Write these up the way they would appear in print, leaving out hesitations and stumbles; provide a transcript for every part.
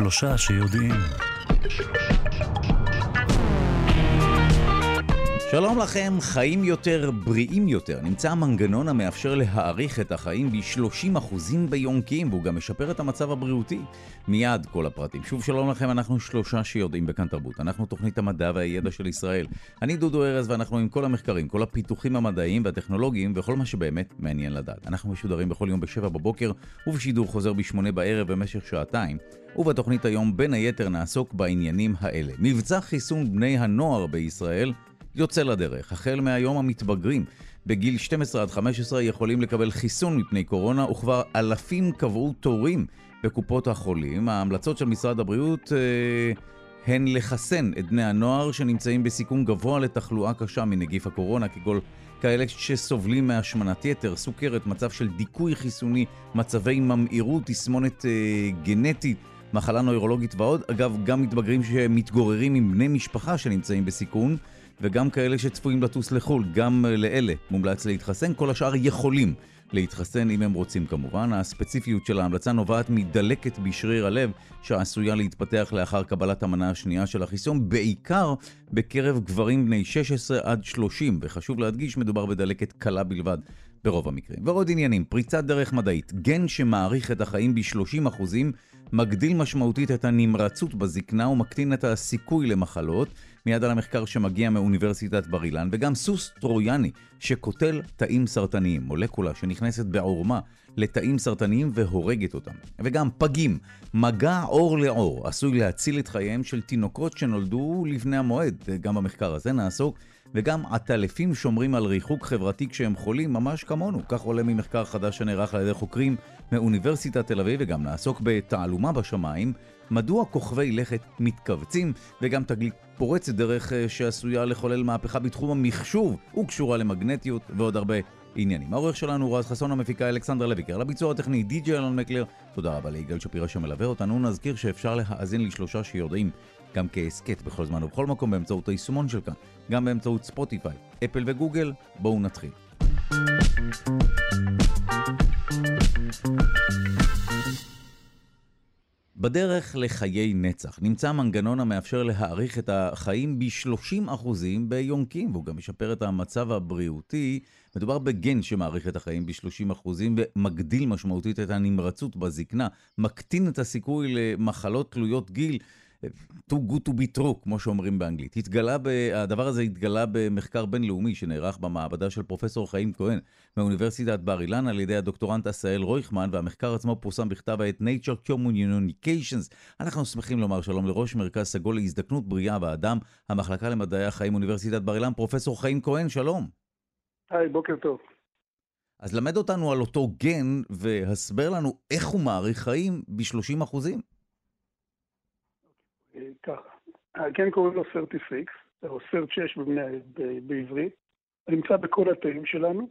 שלושה שיודעים. שלום לכם, חיים יותר, בריאים יותר. נמצא המנגנון המאפשר להאריך את החיים ב-30% ביונקים, והוא גם משפר את המצב הבריאותי. מיד כל הפרטים. שוב שלום לכם, אנחנו שלושה שיודעים בכאן תרבות. אנחנו תוכנית המדע והידע של ישראל. אני דודו ארז ואנחנו עם כל המחקרים, כל הפיתוחים המדעיים והטכנולוגיים וכל מה שבאמת מעניין לדעת. אנחנו משודרים בכל יום ב-7 בבוקר ובשידור חוזר ב-8 בערב במשך שעתיים. ובתוכנית היום בין היתר נעסוק בעניינים האלה. מבצע חיסון בני הנוער בישראל יוצא לדרך. החל מהיום המתבגרים בגיל 12 עד 15 יכולים לקבל חיסון מפני קורונה, וכבר אלפים קבעו תורים בקופות החולים. ההמלצות של משרד הבריאות הן לחסן את בני הנוער שנמצאים בסיכון גבוה לתחלואה קשה מנגיף הקורונה, כגון כאלה שסובלים מהשמנת יתר, סוכרת, מצב של דיכוי חיסוני, מצבי ממאירות, תסמונת גנטית, מחלה נוירולוגית ועוד. אגב, גם מתבגרים שמתגוררים עם בני משפחה שנמצאים בסיכון, וגם כאלה שצפויים לטוס לחול, גם לאלה מומלץ להתחסן. כל השאר יכולים להתחסן אם הם רוצים כמובן. הספציפיות של ההמלצה נובעת מדלקת בשריר הלב שעשויה להתפתח לאחר קבלת המנה השנייה של החיסון, בעיקר בקרב גברים בני 16 עד 30, וחשוב להדגיש, מדובר בדלקת קלה בלבד ברוב המקרים. ועוד עניינים, פריצת דרך מדעית, גן שמעריך את החיים ב-30%, מגדיל משמעותית את הנמרצות בזקנה ומקטין את הסיכוי למחלות, מיד על המחקר שמגיע מאוניברסיטת בר אילן, וגם סוס טרויאני שקוטל תאים סרטניים, מולקולה שנכנסת בעורמה לתאים סרטניים והורגת אותם. וגם פגים, מגע אור לאור, עשוי להציל את חייהם של תינוקות שנולדו לפני המועד. גם במחקר הזה נעסוק, וגם עטלפים שומרים על ריחוק חברתי כשהם חולים, ממש כמונו. כך עולה ממחקר חדש שנערך על ידי חוקרים מאוניברסיטת תל אביב, וגם נעסוק בתעלומה בשמיים, מדוע כוכבי לכת מתכווצים, וגם תגלית פורצת דרך שעשויה לחולל מהפכה בתחום המחשוב וקשורה למגנטיות ועוד הרבה עניינים. העורך שלנו רז חסון, המפיקה אלכסנדר לויקר, לביצוע הטכני די.ג'יי אלון מקלר. תודה רבה ליגאל שפירא שמלווה אותנו. נזכיר שאפשר להאזין לשלושה שיודעים גם כעסקט בכל זמן ובכל מקום באמצעות היישומון של כאן, גם באמצעות ספוטיפיי, אפל וגוגל. בואו נתחיל. בדרך לחיי נצח נמצא מנגנון המאפשר להאריך את החיים ב-30% ביונקים, והוא גם משפר את המצב הבריאותי. מדובר בגן שמאריך את החיים ב-30% ומגדיל משמעותית את הנמרצות בזקנה, מקטין את הסיכוי למחלות תלויות גיל. too good to be true, כמו שאומרים באנגלית. הדבר הזה התגלה במחקר בינלאומי שנערך במעבדה של פרופסור חיים כהן מאוניברסיטת בר אילן על ידי הדוקטורנט עשהאל רויחמן, והמחקר עצמו פורסם בכתב העת Nature Communications. אנחנו שמחים לומר שלום לראש מרכז סגול להזדקנות בריאה באדם, המחלקה למדעי החיים אוניברסיטת בר אילן, פרופסור חיים כהן, שלום. היי, בוקר טוב. אז למד אותנו על אותו גן והסבר לנו איך הוא מאריך חיים ב-30%. ככה, הגן קוראים לו סרטיפיקס, או סרט-6 בעברית, הוא נמצא בכל התאים שלנו.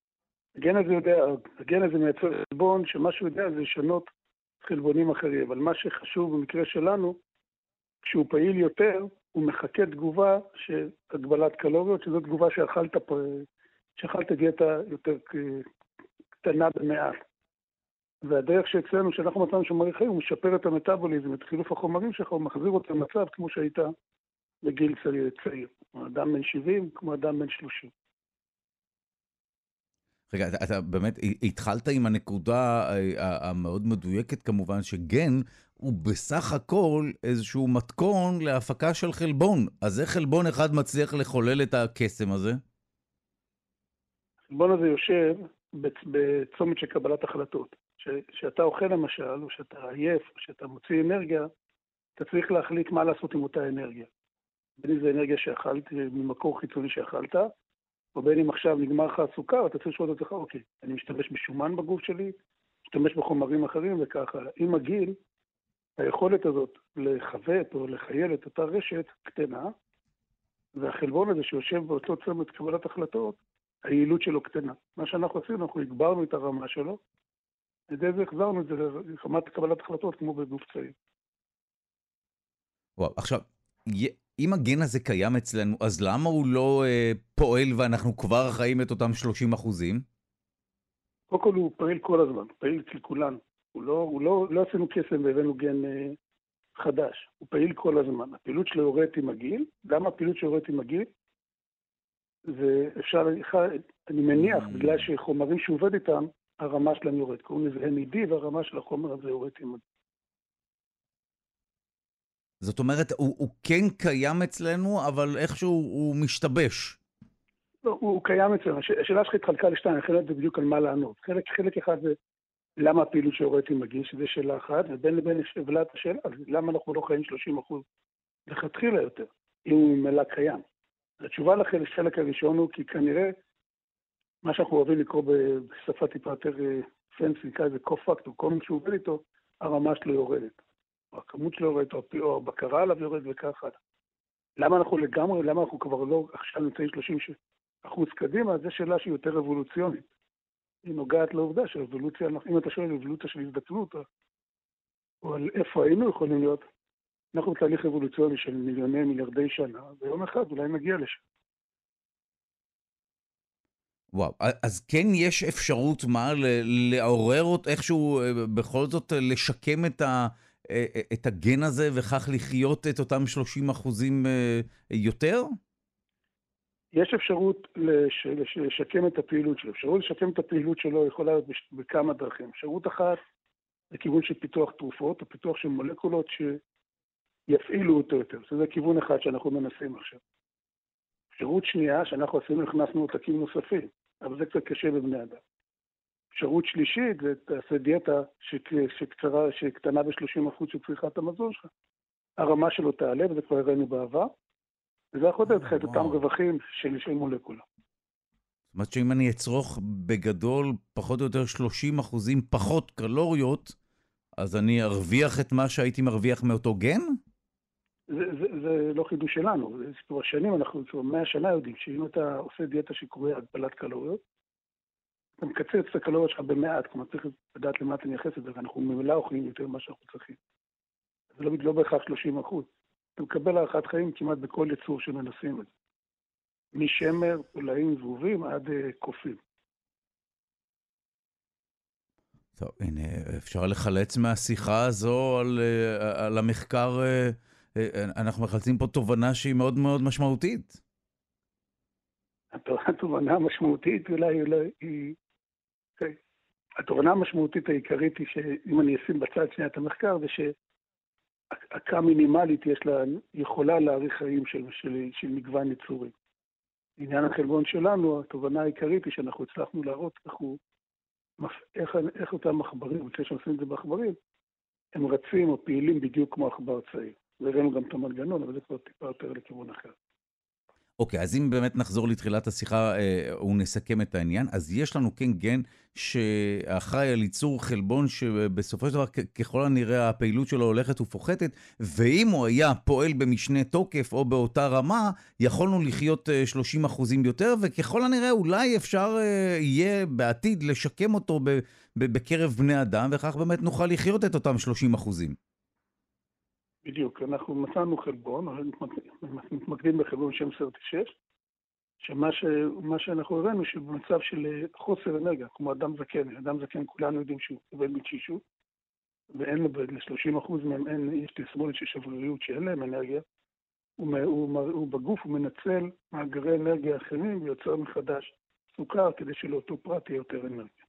הגן הזה מייצר חלבון, שמה שהוא יודע זה לשנות חלבונים אחרים, אבל מה שחשוב במקרה שלנו, כשהוא פעיל יותר, הוא מחכה תגובה של הגבלת קלוריות, שזו תגובה שאכלת דיאטה יותר קטנה במעט. והדרך שאצלנו, שאנחנו מצאנו שמאריך חיים, הוא משפר את המטאבוליזם, את חילוף החומרים שלך, הוא מחזיר אותו למצב כמו שהיית בגיל צעיר. אדם בן 70 כמו אדם בן 30. רגע, אתה באמת התחלת עם הנקודה המאוד מדויקת כמובן, שגן הוא בסך הכל איזשהו מתכון להפקה של חלבון. אז איך חלבון אחד מצליח לחולל את הקסם הזה? החלבון הזה יושב בצומת של קבלת החלטות. שאתה אוכל למשל, או שאתה עייף, או שאתה מוציא אנרגיה, אתה צריך להחליט מה לעשות עם אותה אנרגיה. בין אם זה אנרגיה שאכלת, ממקור חיצוני שאכלת, או בין אם עכשיו נגמר לך הסוכר, אתה צריך לשאול את עצמך, אוקיי, אני משתמש בשומן בגוף שלי, משתמש בחומרים אחרים וככה. עם הגיל, היכולת הזאת לחוות או לחייל את אותה רשת קטנה, והחלבון הזה שיושב באותו צומת קבלת החלטות, היעילות שלו קטנה. מה שאנחנו עשינו, אנחנו הגברנו את הרמה שלו, על זה החזרנו את זה לרמת קבלת החלטות כמו בגוף צעיר. וואו, עכשיו, אם הגן הזה קיים אצלנו, אז למה הוא לא פועל ואנחנו כבר חיים את אותם 30%? קודם כל הוא פעיל כל הזמן, פעיל אצל כולנו. לא עשינו קסם והבאנו גן חדש, הוא פעיל כל הזמן. הפעילות שלו יורדת עם הגיל. למה הפעילות שלו יורדת עם הגיל? זה אפשר, אני מניח, בגלל שחומרים שהוא עובד איתם, הרמה שלהם יורד. קוראים לזה NAD, והרמה של החומר הזה יורד עם הגיל. זאת אומרת, הוא כן קיים אצלנו, אבל איכשהו הוא משתבש. לא, הוא קיים אצלנו. השאלה שלך התחלקה לשתיים, אחרת זה בדיוק על מה לענות. חלק אחד זה למה הפעילות שיורדת עם הגיל, שזה שאלה אחת, ובין לבין יש שאלת השאלה, למה אנחנו לא חיים 30% לכתחילה יותר, אם הוא ממילא קיים. התשובה לחלק הראשון הוא כי כנראה, מה שאנחנו אוהבים לקרוא בשפה טיפה יותר פנסי, נקרא איזה קו-פקטור, כל מי שהוא עובד איתו, הרמה שלו יורדת. או הכמות שלו יורדת, או הבקרה עליו יורדת וככה. למה אנחנו כבר לא עכשיו נמצאים 30% קדימה, זו שאלה שהיא יותר אבולוציונית. היא נוגעת לעובדה שהאבולוציה, אם אתה שואל על אבולוציה של הזדקנות, או על איפה היינו יכולים להיות, אנחנו בתהליך אבולוציוני של מיליארדי שנה, ויום אחד אולי נגיע לשם. וואו, אז כן יש אפשרות לעורר אותה איכשהו, בכל זאת לשקם את הגן הזה, וכך לחיות את אותם 30% יותר? יש אפשרות לשקם את הפעילות שלו. אפשרות לשקם את הפעילות שלו יכולה להיות בכמה דרכים. אפשרות אחת, זה כיוון של פיתוח תרופות, או פיתוח של מולקולות שיפעילו אותו יותר. זה כיוון אחד שאנחנו מנסים עכשיו. אפשרות שנייה, שאנחנו הכנסנו עותקים נוספים, אבל זה קצת קשה בבני אדם. אפשרות שלישית, זה תעשה דיאטה שקטנה ב-30% של צריכת המזון שלך. הרמה שלו תעלה, וזה כבר הראינו בעבר, וזה יכול לתת לך את אותם רווחים של מולקולה. זאת אומרת שאם אני אצרוך בגדול פחות או יותר 30% פחות קלוריות, אז אני ארוויח את מה שהייתי מרוויח מאותו גן? זה לא חידוש שלנו. זה כבר שנים, אנחנו כבר 100 שנה יודעים שאם אתה עושה דיאטה שקוראים הגבלת קלוריות, אתה מקצר את הקלוריות שלך במעט, כלומר צריך לדעת למה אתה מייחס את זה, ואנחנו ממילא אוכלים יותר ממה שאנחנו צריכים. זה לא בהכרח 30%. אתה מקבל הארכת חיים כמעט בכל יצור שמנסים את זה. משמר, פולאים, זבובים עד קופים. טוב, הנה, אפשר לחלץ מהשיחה הזו על המחקר, אנחנו מחלצים פה תובנה שהיא מאוד מאוד משמעותית. התובנה המשמעותית אולי היא... התובנה המשמעותית העיקרית היא שאם אני אשים בצד שנייה את המחקר, זה שהעקה מינימלית יש לה, יכולה להאריך חיים של מגוון יצורים. עניין החלבון שלנו, התובנה העיקרית היא שאנחנו הצלחנו להראות איך אותם מחברים, לפני שעושים את זה בעכברים, הם רצים או פעילים בדיוק כמו עכבר צעיר. וראינו גם את המנגנון, אבל זה כבר טיפה יותר לכיוון אחר. אוקיי, אז אם באמת נחזור לתחילת השיחה ונסכם את העניין, אז יש לנו כן גן שאחראי על ייצור חלבון שבסופו של דבר ככל הנראה הפעילות שלו הולכת ופוחתת, ואם הוא היה פועל במשנה תוקף או באותה רמה, יכולנו לחיות 30% יותר, וככל הנראה אולי אפשר יהיה בעתיד לשקם אותו בקרב בני אדם, וכך באמת נוכל לחיות את אותם 30%. בדיוק, אנחנו מצאנו חלבון, מתמקדים בחלבון שם SIRT6, שמה שאנחנו הראינו שבמצב של חוסר אנרגיה, כמו אדם זקן כולנו יודעים שהוא עובד מתשישות, ואין לו ל-30% מהם יש תסמונת של שבריריות שאין להם אנרגיה, הוא בגוף הוא מנצל מאגרי אנרגיה אחרים ויוצר מחדש סוכר כדי שלאותו פרט יהיה יותר אנרגיה.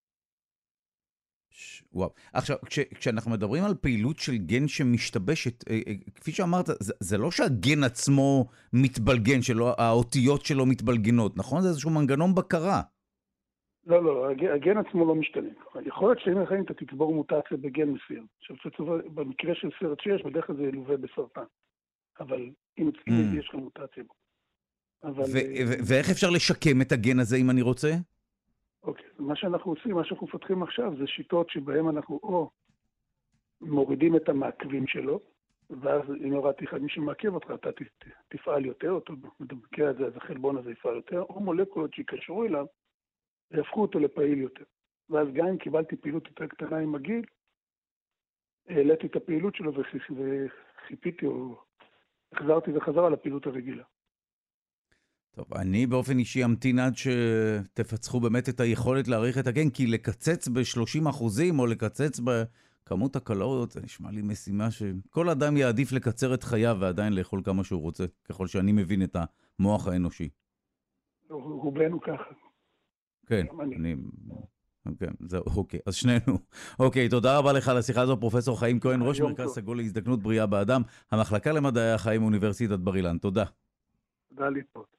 וואו. עכשיו, כשאנחנו מדברים על פעילות של גן שמשתבשת, כפי שאמרת, זה לא שהגן עצמו מתבלגן, האותיות שלו מתבלגנות, נכון? זה איזשהו מנגנון בקרה. לא, הגן עצמו לא משתנה. יכול להיות שאם החיים אתה תצבור מוטציה בגן מסוים. עכשיו, במקרה של SIRT6, בדרך כלל זה ילווה בסרטן. אבל אם יש לך מוטציה בו. ואיך אפשר לשקם את הגן הזה אם אני רוצה? אוקיי, מה שאנחנו עושים, מה שאנחנו מפתחים עכשיו, זה שיטות שבהן אנחנו או מורידים את המעכבים שלו, ואז אם הורדתי אחד מי שמעכב אותך, אתה תפעל יותר, אותו במקרה הזה, אז החלבון הזה יפעל יותר, או מולקולות שיקשרו אליו, והפכו אותו לפעיל יותר. ואז גם אם קיבלתי פעילות יותר קטנה עם הגיל, העליתי את הפעילות שלו וחיפיתי או החזרתי וחזרה לפעילות הרגילה. טוב, אני באופן אישי אמתין עד שתפצחו באמת את היכולת להאריך את הגן, כי לקצץ ב-30% או לקצץ כמות הקלוריות, זה נשמע לי משימה שכל אדם יעדיף לקצר את חייו ועדיין לאכול כמה שהוא רוצה, ככל שאני מבין את המוח האנושי. רובנו ככה. כן, כן, זהו, אוקיי, אז שנינו. אוקיי, תודה רבה לך על השיחה הזו, פרופסור חיים כהן, ראש מרכז סגול להזדקנות בריאה באדם, המחלקה למדעי החיים, אוניברסיטת בר אילן. תודה. תודה להתראות.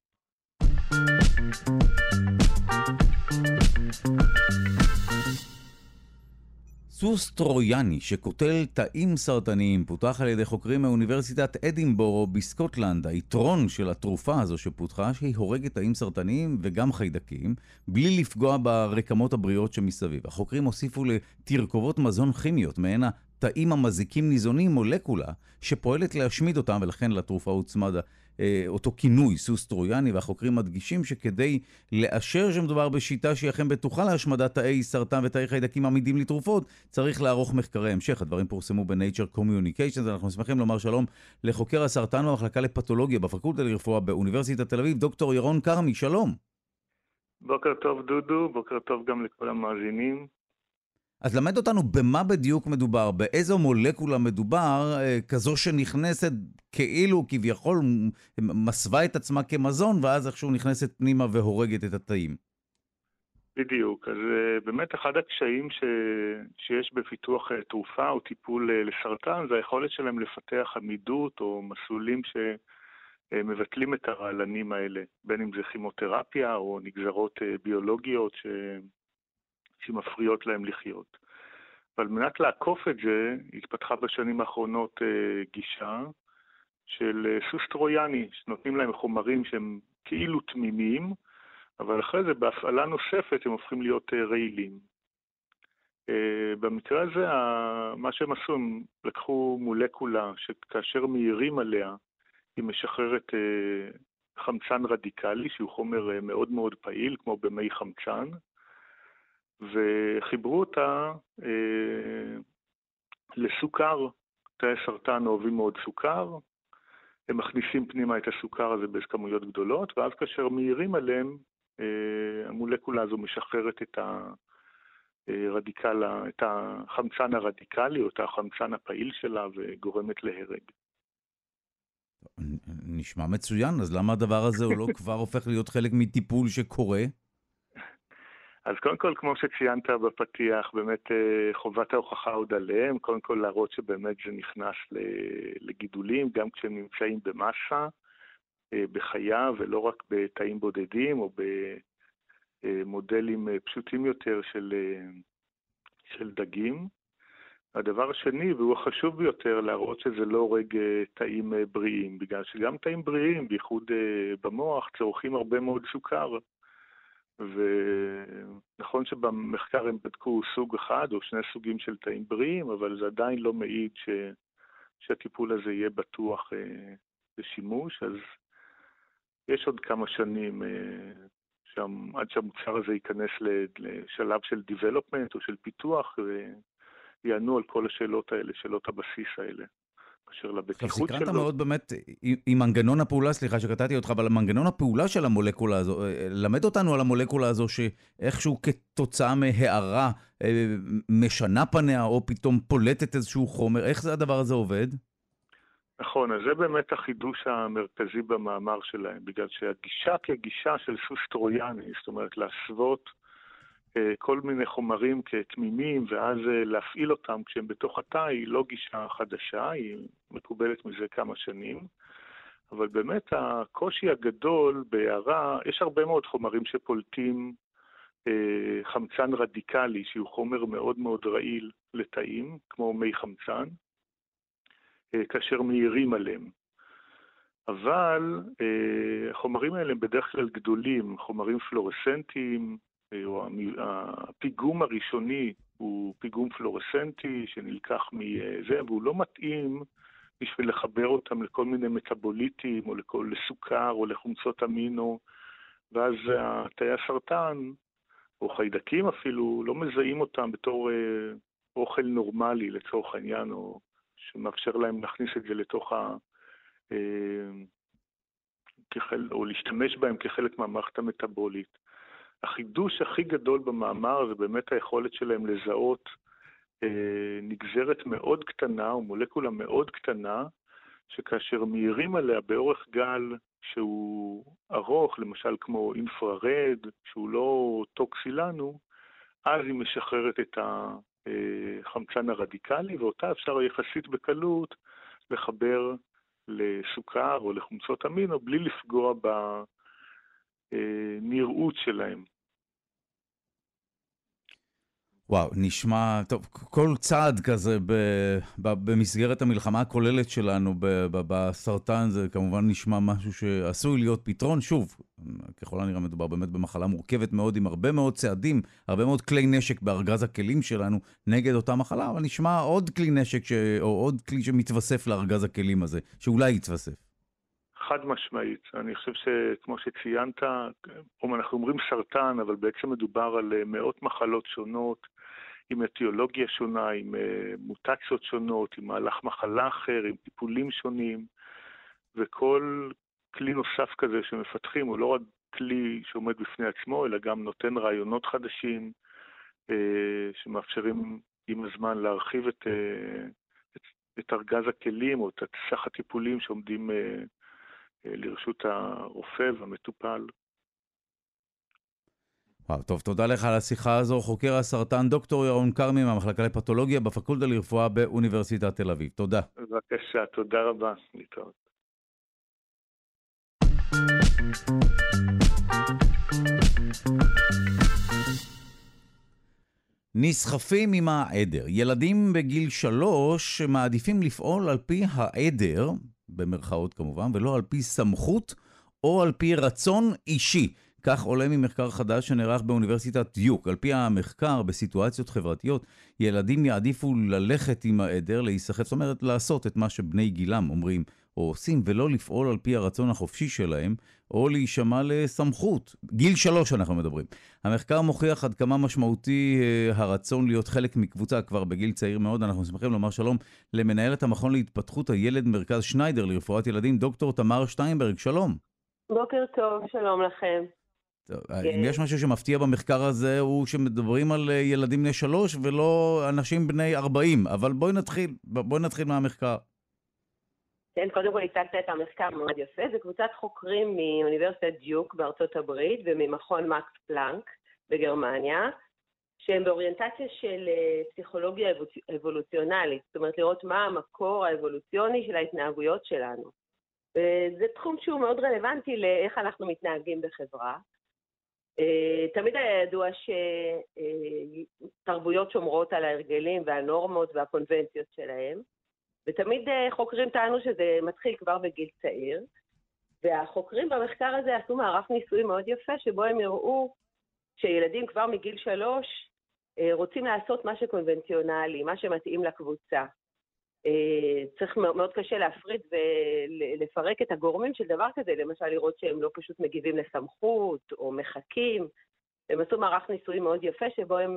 סוס טרויאני שקוטל תאים סרטניים פותח על ידי חוקרים מאוניברסיטת אדינבורו בסקוטלנד. היתרון של התרופה הזו שפותחה שהיא הורגת תאים סרטניים וגם חיידקים בלי לפגוע ברקמות הבריאות שמסביב. החוקרים הוסיפו לתרכובות מזון כימיות מעין התאים המזיקים ניזונים מולקולה שפועלת להשמיד אותם, ולכן לתרופה הוצמד אותו כינוי סוס טרויאני, והחוקרים מדגישים שכדי לאשר שמדובר בשיטה שהיא אכן בטוחה להשמדת תאי סרטן ותאי חיידקים עמידים לתרופות, צריך לערוך מחקרי המשך. הדברים פורסמו ב-Nature Communications. אנחנו שמחים לומר שלום לחוקר הסרטן במחלקה לפתולוגיה בפקולטה לרפואה באוניברסיטת תל אביב, דוקטור ירון כרמי, שלום. בוקר טוב דודו, בוקר טוב גם לכל המאזינים. אז למד אותנו במה בדיוק מדובר, באיזו מולקולה מדובר, כזו שנכנסת כאילו כביכול מסווה את עצמה כמזון, ואז איכשהו נכנסת פנימה והורגת את התאים. בדיוק, אז באמת אחד הקשיים שיש בפיתוח תרופה או טיפול לסרטן, זה היכולת שלהם לפתח עמידות או מסלולים שמבטלים את הרעלנים האלה, בין אם זה כימותרפיה או נגזרות ביולוגיות שמפריעות להם לחיות. ועל מנת לעקוף את זה, התפתחה בשנים האחרונות גישה של סוס טרויאני, שנותנים להם חומרים שהם כאילו תמימים, אבל אחרי זה בהפעלה נוספת הם הופכים להיות רעילים. במקרה הזה, מה שהם עשו, הם לקחו מולקולה שכאשר מהירים עליה, היא משחררת חמצן רדיקלי, שהוא חומר מאוד מאוד פעיל, כמו במי חמצן, וחיברו אותה לסוכר. תאי סרטן אוהבים מאוד סוכר, הם מכניסים פנימה את הסוכר הזה בכמויות גדולות, ואז כאשר מהירים עליהם, המולקולה הזו משחררת את החמצן הרדיקלי, או את החמצן הפעיל שלה, וגורמת להרג. נשמע מצוין, אז למה הדבר הזה הוא לא כבר הופך להיות חלק מטיפול שקורה? אז קודם כל, כמו שציינת בפתיח, באמת חובת ההוכחה עוד עליהם, קודם כל להראות שבאמת זה נכנס לגידולים, גם כשהם נמצאים במסה, בחיה, ולא רק בתאים בודדים, או במודלים פשוטים יותר של דגים. הדבר השני, והוא החשוב ביותר, להראות שזה לא הורג תאים בריאים, בגלל שגם תאים בריאים, בייחוד במוח, צורכים הרבה מאוד סוכר. ונכון שבמחקר הם בדקו סוג אחד או שני סוגים של תאים בריאים, אבל זה עדיין לא מעיד שהטיפול הזה יהיה בטוח לשימוש. אז יש עוד כמה שנים עד שהמוצר הזה ייכנס לשלב של development או של פיתוח, ויענו על כל השאלות האלה, שאלות הבסיס האלה. עכשיו, סקרנת מאוד באמת עם מנגנון הפעולה, סליחה שקטעתי אותך, אבל מנגנון הפעולה של המולקולה הזו, למד אותנו על המולקולה הזו שאיכשהו כתוצאה מהערה משנה פניה, או פתאום פולטת איזשהו חומר, איך זה הדבר הזה עובד? נכון, אז זה באמת החידוש המרכזי במאמר שלהם, בגלל שהגישה כגישה של סוס טרויאני, זאת אומרת להסוות כל מיני חומרים כתמימים, ואז להפעיל אותם כשהם בתוך התא, היא לא גישה חדשה, היא מקובלת מזה כמה שנים. אבל באמת הקושי הגדול בהערה, יש הרבה מאוד חומרים שפולטים חמצן רדיקלי, שהוא חומר מאוד מאוד רעיל לתאים, כמו מי חמצן, כאשר מהירים עליהם. אבל החומרים האלה הם בדרך כלל גדולים, חומרים פלורסנטיים, או הפיגום הראשוני הוא פיגום פלורסנטי שנלקח מזה, והוא לא מתאים בשביל לחבר אותם לכל מיני מטאבוליטים, או לסוכר, או לחומצות אמינו, ואז תאי הסרטן, או חיידקים אפילו, לא מזהים אותם בתור אוכל נורמלי לצורך העניין, או שמאפשר להם להכניס את זה לתוך או להשתמש בהם כחלק מהמערכת המטאבולית. החידוש הכי גדול במאמר זה באמת היכולת שלהם לזהות נגזרת מאוד קטנה, או מולקולה מאוד קטנה, שכאשר מהירים עליה באורך גל שהוא ארוך, למשל כמו אינפרארד, שהוא לא טוקסי לנו, אז היא משחררת את החמצן הרדיקלי, ואותה אפשר יחסית בקלות לחבר לסוכר או לחומצות אמינו, בלי לפגוע בנראות שלהם. וואו, נשמע, טוב, כל צעד כזה במסגרת המלחמה הכוללת שלנו בסרטן, זה כמובן נשמע משהו שעשוי להיות פתרון. שוב, ככל הנראה מדובר באמת במחלה מורכבת מאוד, עם הרבה מאוד צעדים, הרבה מאוד כלי נשק בארגז הכלים שלנו נגד אותה מחלה, אבל נשמע עוד כלי נשק, או עוד כלי שמתווסף לארגז הכלים הזה, שאולי יתווסף. חד משמעית. אני חושב שכמו שציינת, אנחנו אומרים סרטן, אבל בעצם מדובר על מאות מחלות שונות, עם אתיולוגיה שונה, עם מוטציות שונות, עם מהלך מחלה אחר, עם טיפולים שונים, וכל כלי נוסף כזה שמפתחים הוא לא רק כלי שעומד בפני עצמו, אלא גם נותן רעיונות חדשים, שמאפשרים עם הזמן להרחיב את ארגז הכלים, או את סך הטיפולים שעומדים לרשות הרופא והמטופל. טוב, תודה לך על השיחה הזו. חוקר הסרטן דוקטור ירון כרמי מהמחלקה לפתולוגיה בפקולטה לרפואה באוניברסיטת תל אביב. תודה. בבקשה, תודה רבה. להתראות. נסחפים עם העדר. ילדים בגיל 3 מעדיפים לפעול על פי העדר, במרכאות כמובן, ולא על פי סמכות או על פי רצון אישי. כך עולה ממחקר חדש שנערך באוניברסיטת דיוק. על פי המחקר, בסיטואציות חברתיות, ילדים יעדיפו ללכת עם העדר, להיסחף, זאת אומרת לעשות את מה שבני גילם אומרים או עושים, ולא לפעול על פי הרצון החופשי שלהם, או להישמע לסמכות. גיל 3 אנחנו מדברים. המחקר מוכיח עד כמה משמעותי הרצון להיות חלק מקבוצה כבר בגיל צעיר מאוד. אנחנו שמחים לומר שלום למנהלת המכון להתפתחות הילד מרכז שניידר לרפואת ילדים, דוקטור תמר שטיינברג. שלום. בוקר טוב, שלום לכם. אם יש משהו שמפתיע במחקר הזה, הוא שמדברים על ילדים בני 3 ולא אנשים בני 40, אבל בואי נתחיל מהמחקר. כן, קודם כל הצגת את המחקר מאוד יפה. זה קבוצת חוקרים מאוניברסיטת דיוק בארצות הברית וממכון מקס פלנק בגרמניה, שהם באוריינטציה של פסיכולוגיה אבולוציונלית, זאת אומרת לראות מה המקור האבולוציוני של ההתנהגויות שלנו. וזה תחום שהוא מאוד רלוונטי לאיך אנחנו מתנהגים בחברה. תמיד היה ידוע שתרבויות שומרות על ההרגלים והנורמות והקונבנציות שלהם, ותמיד חוקרים טענו שזה מתחיל כבר בגיל צעיר, והחוקרים במחקר הזה עשו מערך ניסוי מאוד יפה, שבו הם הראו שילדים כבר מגיל 3 רוצים לעשות מה שקונבנציונלי, מה שמתאים לקבוצה. צריך מאוד קשה להפריד ולפרק את הגורמים של דבר כזה, למשל לראות שהם לא פשוט מגיבים לסמכות או מחכים. הם עשו מערך ניסוי מאוד יפה, שבו הם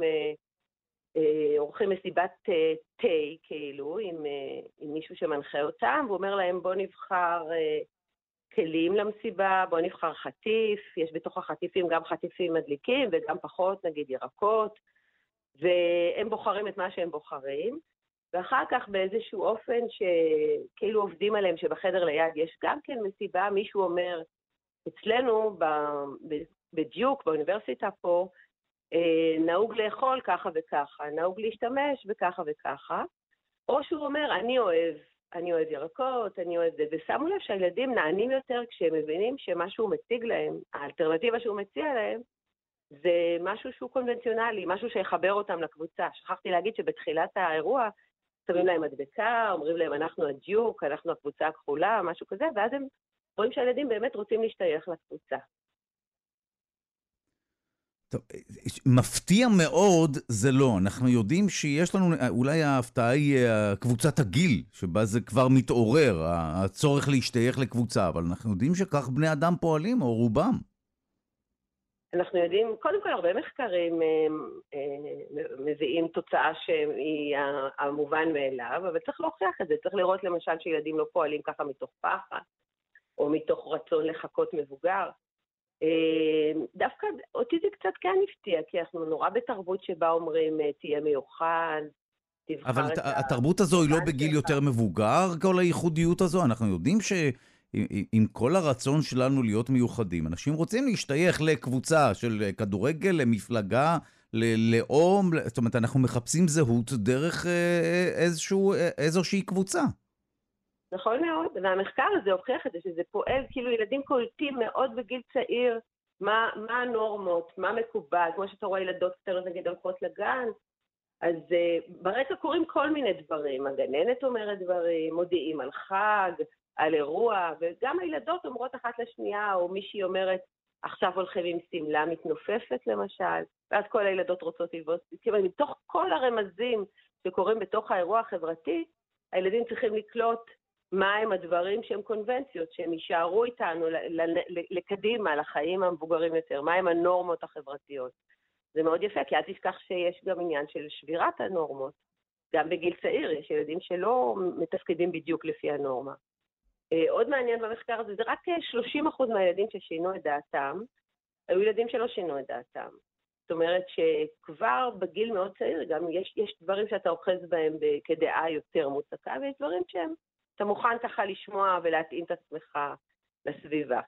עורכים מסיבת תה, כאילו, עם מישהו שמנחה אותם, ואומר להם בוא נבחר כלים למסיבה, בוא נבחר חטיף, יש בתוך החטיפים גם חטיפים מדליקים וגם פחות, נגיד ירקות, והם בוחרים את מה שהם בוחרים, ואחר כך באיזשהו אופן שכאילו עובדים עליהם, שבחדר ליד יש גם כן מסיבה, מישהו אומר, אצלנו בדיוק, באוניברסיטה פה, נהוג לאכול ככה וככה, נהוג להשתמש וככה וככה, או שהוא אומר, אני אוהב ירקות, אני אוהב זה, ושמו לב שהילדים נענים יותר כשהם מבינים שמה שהוא מציג להם, האלטרנטיבה שהוא מציע להם, זה משהו שהוא קונבנציונלי, משהו שיחבר אותם לקבוצה. שכחתי להגיד שבתחילת האירוע, שמים להם מדבקה, אומרים להם אנחנו הדיוק, אנחנו הקבוצה הכחולה, משהו כזה, ואז הם רואים שהילדים באמת רוצים להשתייך לקבוצה. טוב, מפתיע מאוד זה לא. אנחנו יודעים שיש לנו, אולי ההפתעה היא קבוצת הגיל, שבה זה כבר מתעורר, הצורך להשתייך לקבוצה, אבל אנחנו יודעים שכך בני אדם פועלים, או רובם. אנחנו יודעים, קודם כל הרבה מחקרים מביאים תוצאה שהיא המובן מאליו, אבל צריך להוכיח את זה, צריך לראות למשל שילדים לא פועלים ככה מתוך פחד, או מתוך רצון לחכות מבוגר. דווקא אותי זה קצת כן הפתיע, כי אנחנו נורא בתרבות שבה אומרים תהיה מיוחד, תבחר אבל את התרבות הזו היא לא בגיל יותר מבוגר, כל הייחודיות הזו? אנחנו יודעים שעם כל הרצון שלנו להיות מיוחדים, אנשים רוצים להשתייך לקבוצה של כדורגל, למפלגה, ללאום, זאת אומרת, אנחנו מחפשים זהות דרך איזושהי קבוצה. נכון מאוד, והמחקר הזה הוכיח את זה, שזה פועל, כאילו ילדים קולטים מאוד בגיל צעיר, מה הנורמות, מה מקובל, כמו שאתה רואה ילדות קטנות נגיד הולכות לגן, אז ברקע קוראים כל מיני דברים, הגננת אומרת דברים, מודיעים על חג, על אירוע, וגם הילדות אומרות אחת לשנייה, או מישהי אומרת, עכשיו הולכים עם סמלה מתנופפת למשל, ואז כל הילדות רוצות לבוס, כאילו מתוך כל הרמזים שקורים בתוך האירוע החברתי, הילדים צריכים לקלוט מה הם הדברים שהם קונבנציות, שהם יישארו איתנו לקדימה, לחיים המבוגרים יותר, מה הם הנורמות החברתיות. זה מאוד יפה, כי אל תשכח שיש גם עניין של שבירת הנורמות. גם בגיל צעיר יש ילדים שלא מתפקדים בדיוק לפי הנורמה. עוד מעניין במחקר הזה, זה רק 30% מהילדים ששינו את דעתם, היו ילדים שלא שינו את דעתם. זאת אומרת שכבר בגיל מאוד צעיר, גם יש דברים שאתה אוחז בהם כדעה יותר מוצקה, ויש דברים שהם, אתה מוכן ככה לשמוע ולהתאים את עצמך לסביבה.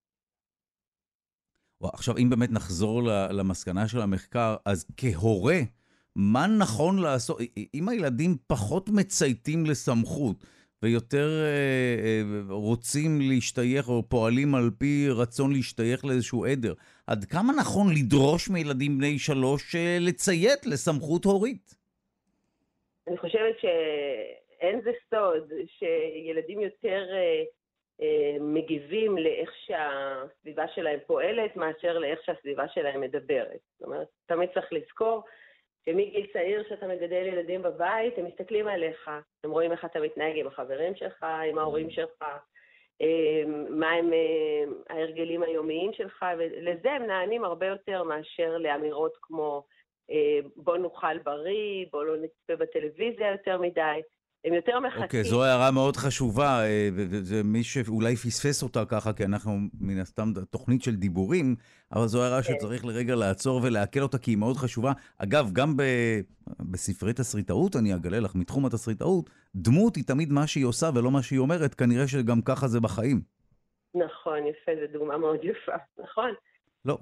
עכשיו, אם באמת נחזור למסקנה של המחקר, אז כהורה, מה נכון לעשות? אם הילדים פחות מצייתים לסמכות, ויותר רוצים להשתייך, או פועלים על פי רצון להשתייך לאיזשהו עדר, עד כמה נכון לדרוש מילדים בני 3 לציית לסמכות הורית? אני חושבת שאין זה סוד שילדים יותר מגיבים לאיך שהסביבה שלהם פועלת, מאשר לאיך שהסביבה שלהם מדברת. זאת אומרת, תמיד צריך לזכור שמגיל צעיר שאתה מגדל ילדים בבית, הם מסתכלים עליך, הם רואים איך אתה מתנהג עם החברים שלך, עם ההורים שלך, מה הם ההרגלים היומיים שלך, ולזה הם נענים הרבה יותר מאשר לאמירות כמו בוא נאכל בריא, בוא לא נצפה בטלוויזיה יותר מדי, הם יותר מחכים. אוקיי, זו הערה מאוד חשובה, זה מי שאולי פספס אותה ככה, כי אנחנו מן הסתם תוכנית של דיבורים, אבל זו הערה שצריך לרגע לעצור ולהקל אותה, כי היא מאוד חשובה. אגב, גם בספרי תסריטאות, אני אגלה לך, מתחום התסריטאות, דמות היא תמיד מה שהיא עושה ולא מה שהיא אומרת, כנראה שגם ככה זה בחיים. נכון, יפה, זו דוגמה מאוד יפה, נכון. לא,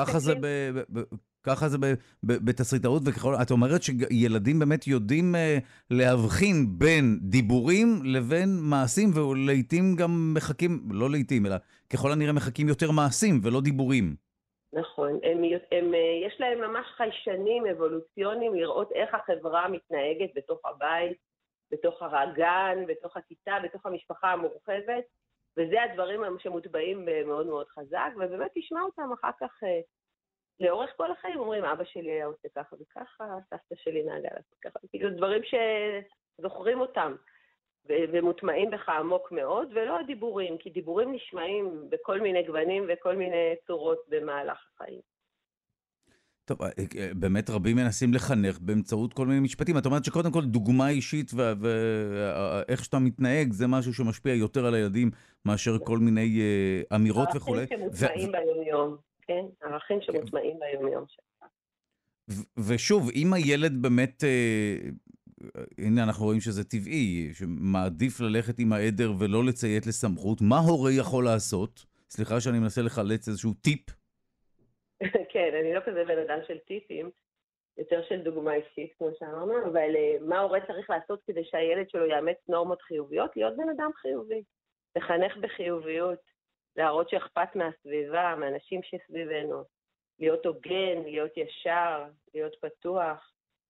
ככה זה בתסריטאות, את אומרת שילדים באמת יודעים להבחין בין דיבורים לבין מעשים, ולעיתים גם מחכים, לא לעיתים, אלא ככל הנראה מחכים יותר מעשים ולא דיבורים. נכון, יש להם ממש חיישנים אבולוציוניים לראות איך החברה מתנהגת בתוך הבית, בתוך הגן, בתוך הכיתה, בתוך המשפחה המורחבת, וזה הדברים שמוטבעים מאוד מאוד חזק, ובאמת תשמע אותם אחר כך לאורך כל החיים, אומרים, אבא שלי היה עושה ככה וככה, סבתא שלי נהגה לעשות ככה, כאילו דברים שזוכרים אותם, ומוטמעים בך עמוק מאוד, ולא הדיבורים, כי דיבורים נשמעים בכל מיני גוונים וכל מיני צורות במהלך החיים. טוב, באמת רבים מנסים לחנך באמצעות כל מיני משפטים. את אומרת שקודם כל דוגמה אישית ואיך שאתה מתנהג, זה משהו שמשפיע יותר על הילדים מאשר כל מיני אמירות וכו'. ערכים שמוטמעים ביום-יום, כן? ערכים שמוטמעים ביום-יום שלך. ושוב, אם הילד באמת, הנה אנחנו רואים שזה טבעי, שמעדיף ללכת עם העדר ולא לציית לסמכות, מה הורה יכול לעשות? סליחה שאני מנסה לחלץ איזשהו טיפ. כן, אני לא כזה בן אדם של טיפים, יותר של דוגמה אישית, כמו שאמרנו, אבל מה ההורה צריך לעשות כדי שהילד שלו יאמץ נורמות חיוביות? להיות בן אדם חיובי, לחנך בחיוביות, להראות שאכפת מהסביבה, מהאנשים שסביבנו, להיות הוגן, להיות ישר, להיות פתוח.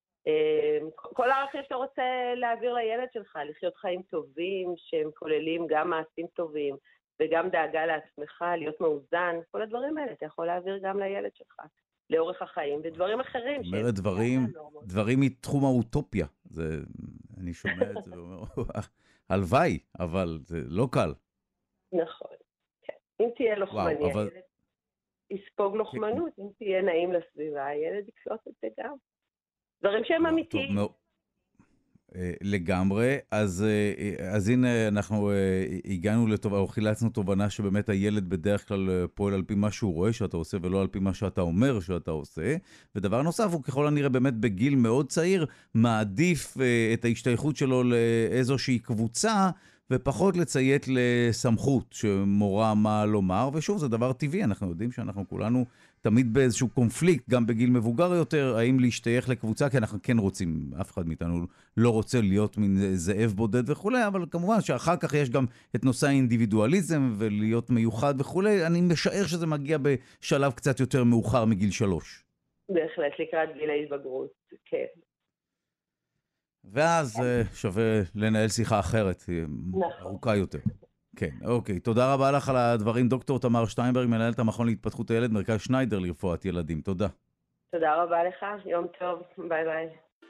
כל הערכים שאתה רוצה להעביר לילד שלך, לחיות חיים טובים, שהם כוללים גם מעשים טובים, וגם דאגה לעצמך, להיות מאוזן, כל הדברים האלה אתה יכול להעביר גם לילד שלך, לאורך החיים, ודברים אחרים. זאת אומרת, דברים מתחום האוטופיה. אני שומע את זה ואומר, הלוואי, אבל זה לא קל. נכון, כן. אם תהיה לוחמני, הילד יספוג לוחמנות, אם תהיה נעים לסביבה, הילד יקלוט את זה גם. דברים שהם אמיתיים. לגמרי. אז הנה אנחנו הגענו או חילצנו תובנה שבאמת הילד בדרך כלל פועל על פי מה שהוא רואה שאתה עושה ולא על פי מה שאתה אומר שאתה עושה. ודבר נוסף, הוא ככל הנראה באמת בגיל מאוד צעיר מעדיף את ההשתייכות שלו לאיזושהי קבוצה ופחות לציית לסמכות שמורה מה לומר. ושוב, זה דבר טבעי, אנחנו יודעים שאנחנו כולנו תמיד באיזשהו קונפליקט, גם בגיל מבוגר יותר, האם להשתייך לקבוצה, כי אנחנו כן רוצים, אף אחד מאיתנו לא רוצה להיות מין זאב בודד וכולי, אבל כמובן שאחר כך יש גם את נושא האינדיבידואליזם ולהיות מיוחד וכולי. אני משער שזה מגיע בשלב קצת יותר מאוחר מגיל 3. בהחלט, לקראת גיל ההתבגרות, כן. ואז שווה לנהל שיחה אחרת, ארוכה יותר. כן, אוקיי. תודה רבה לך על הדברים, דוקטור תמר שטיינברג, מנהלת המכון להתפתחות הילד, מרכז שניידר לרפואת ילדים. תודה. תודה רבה לך, יום טוב, ביי ביי.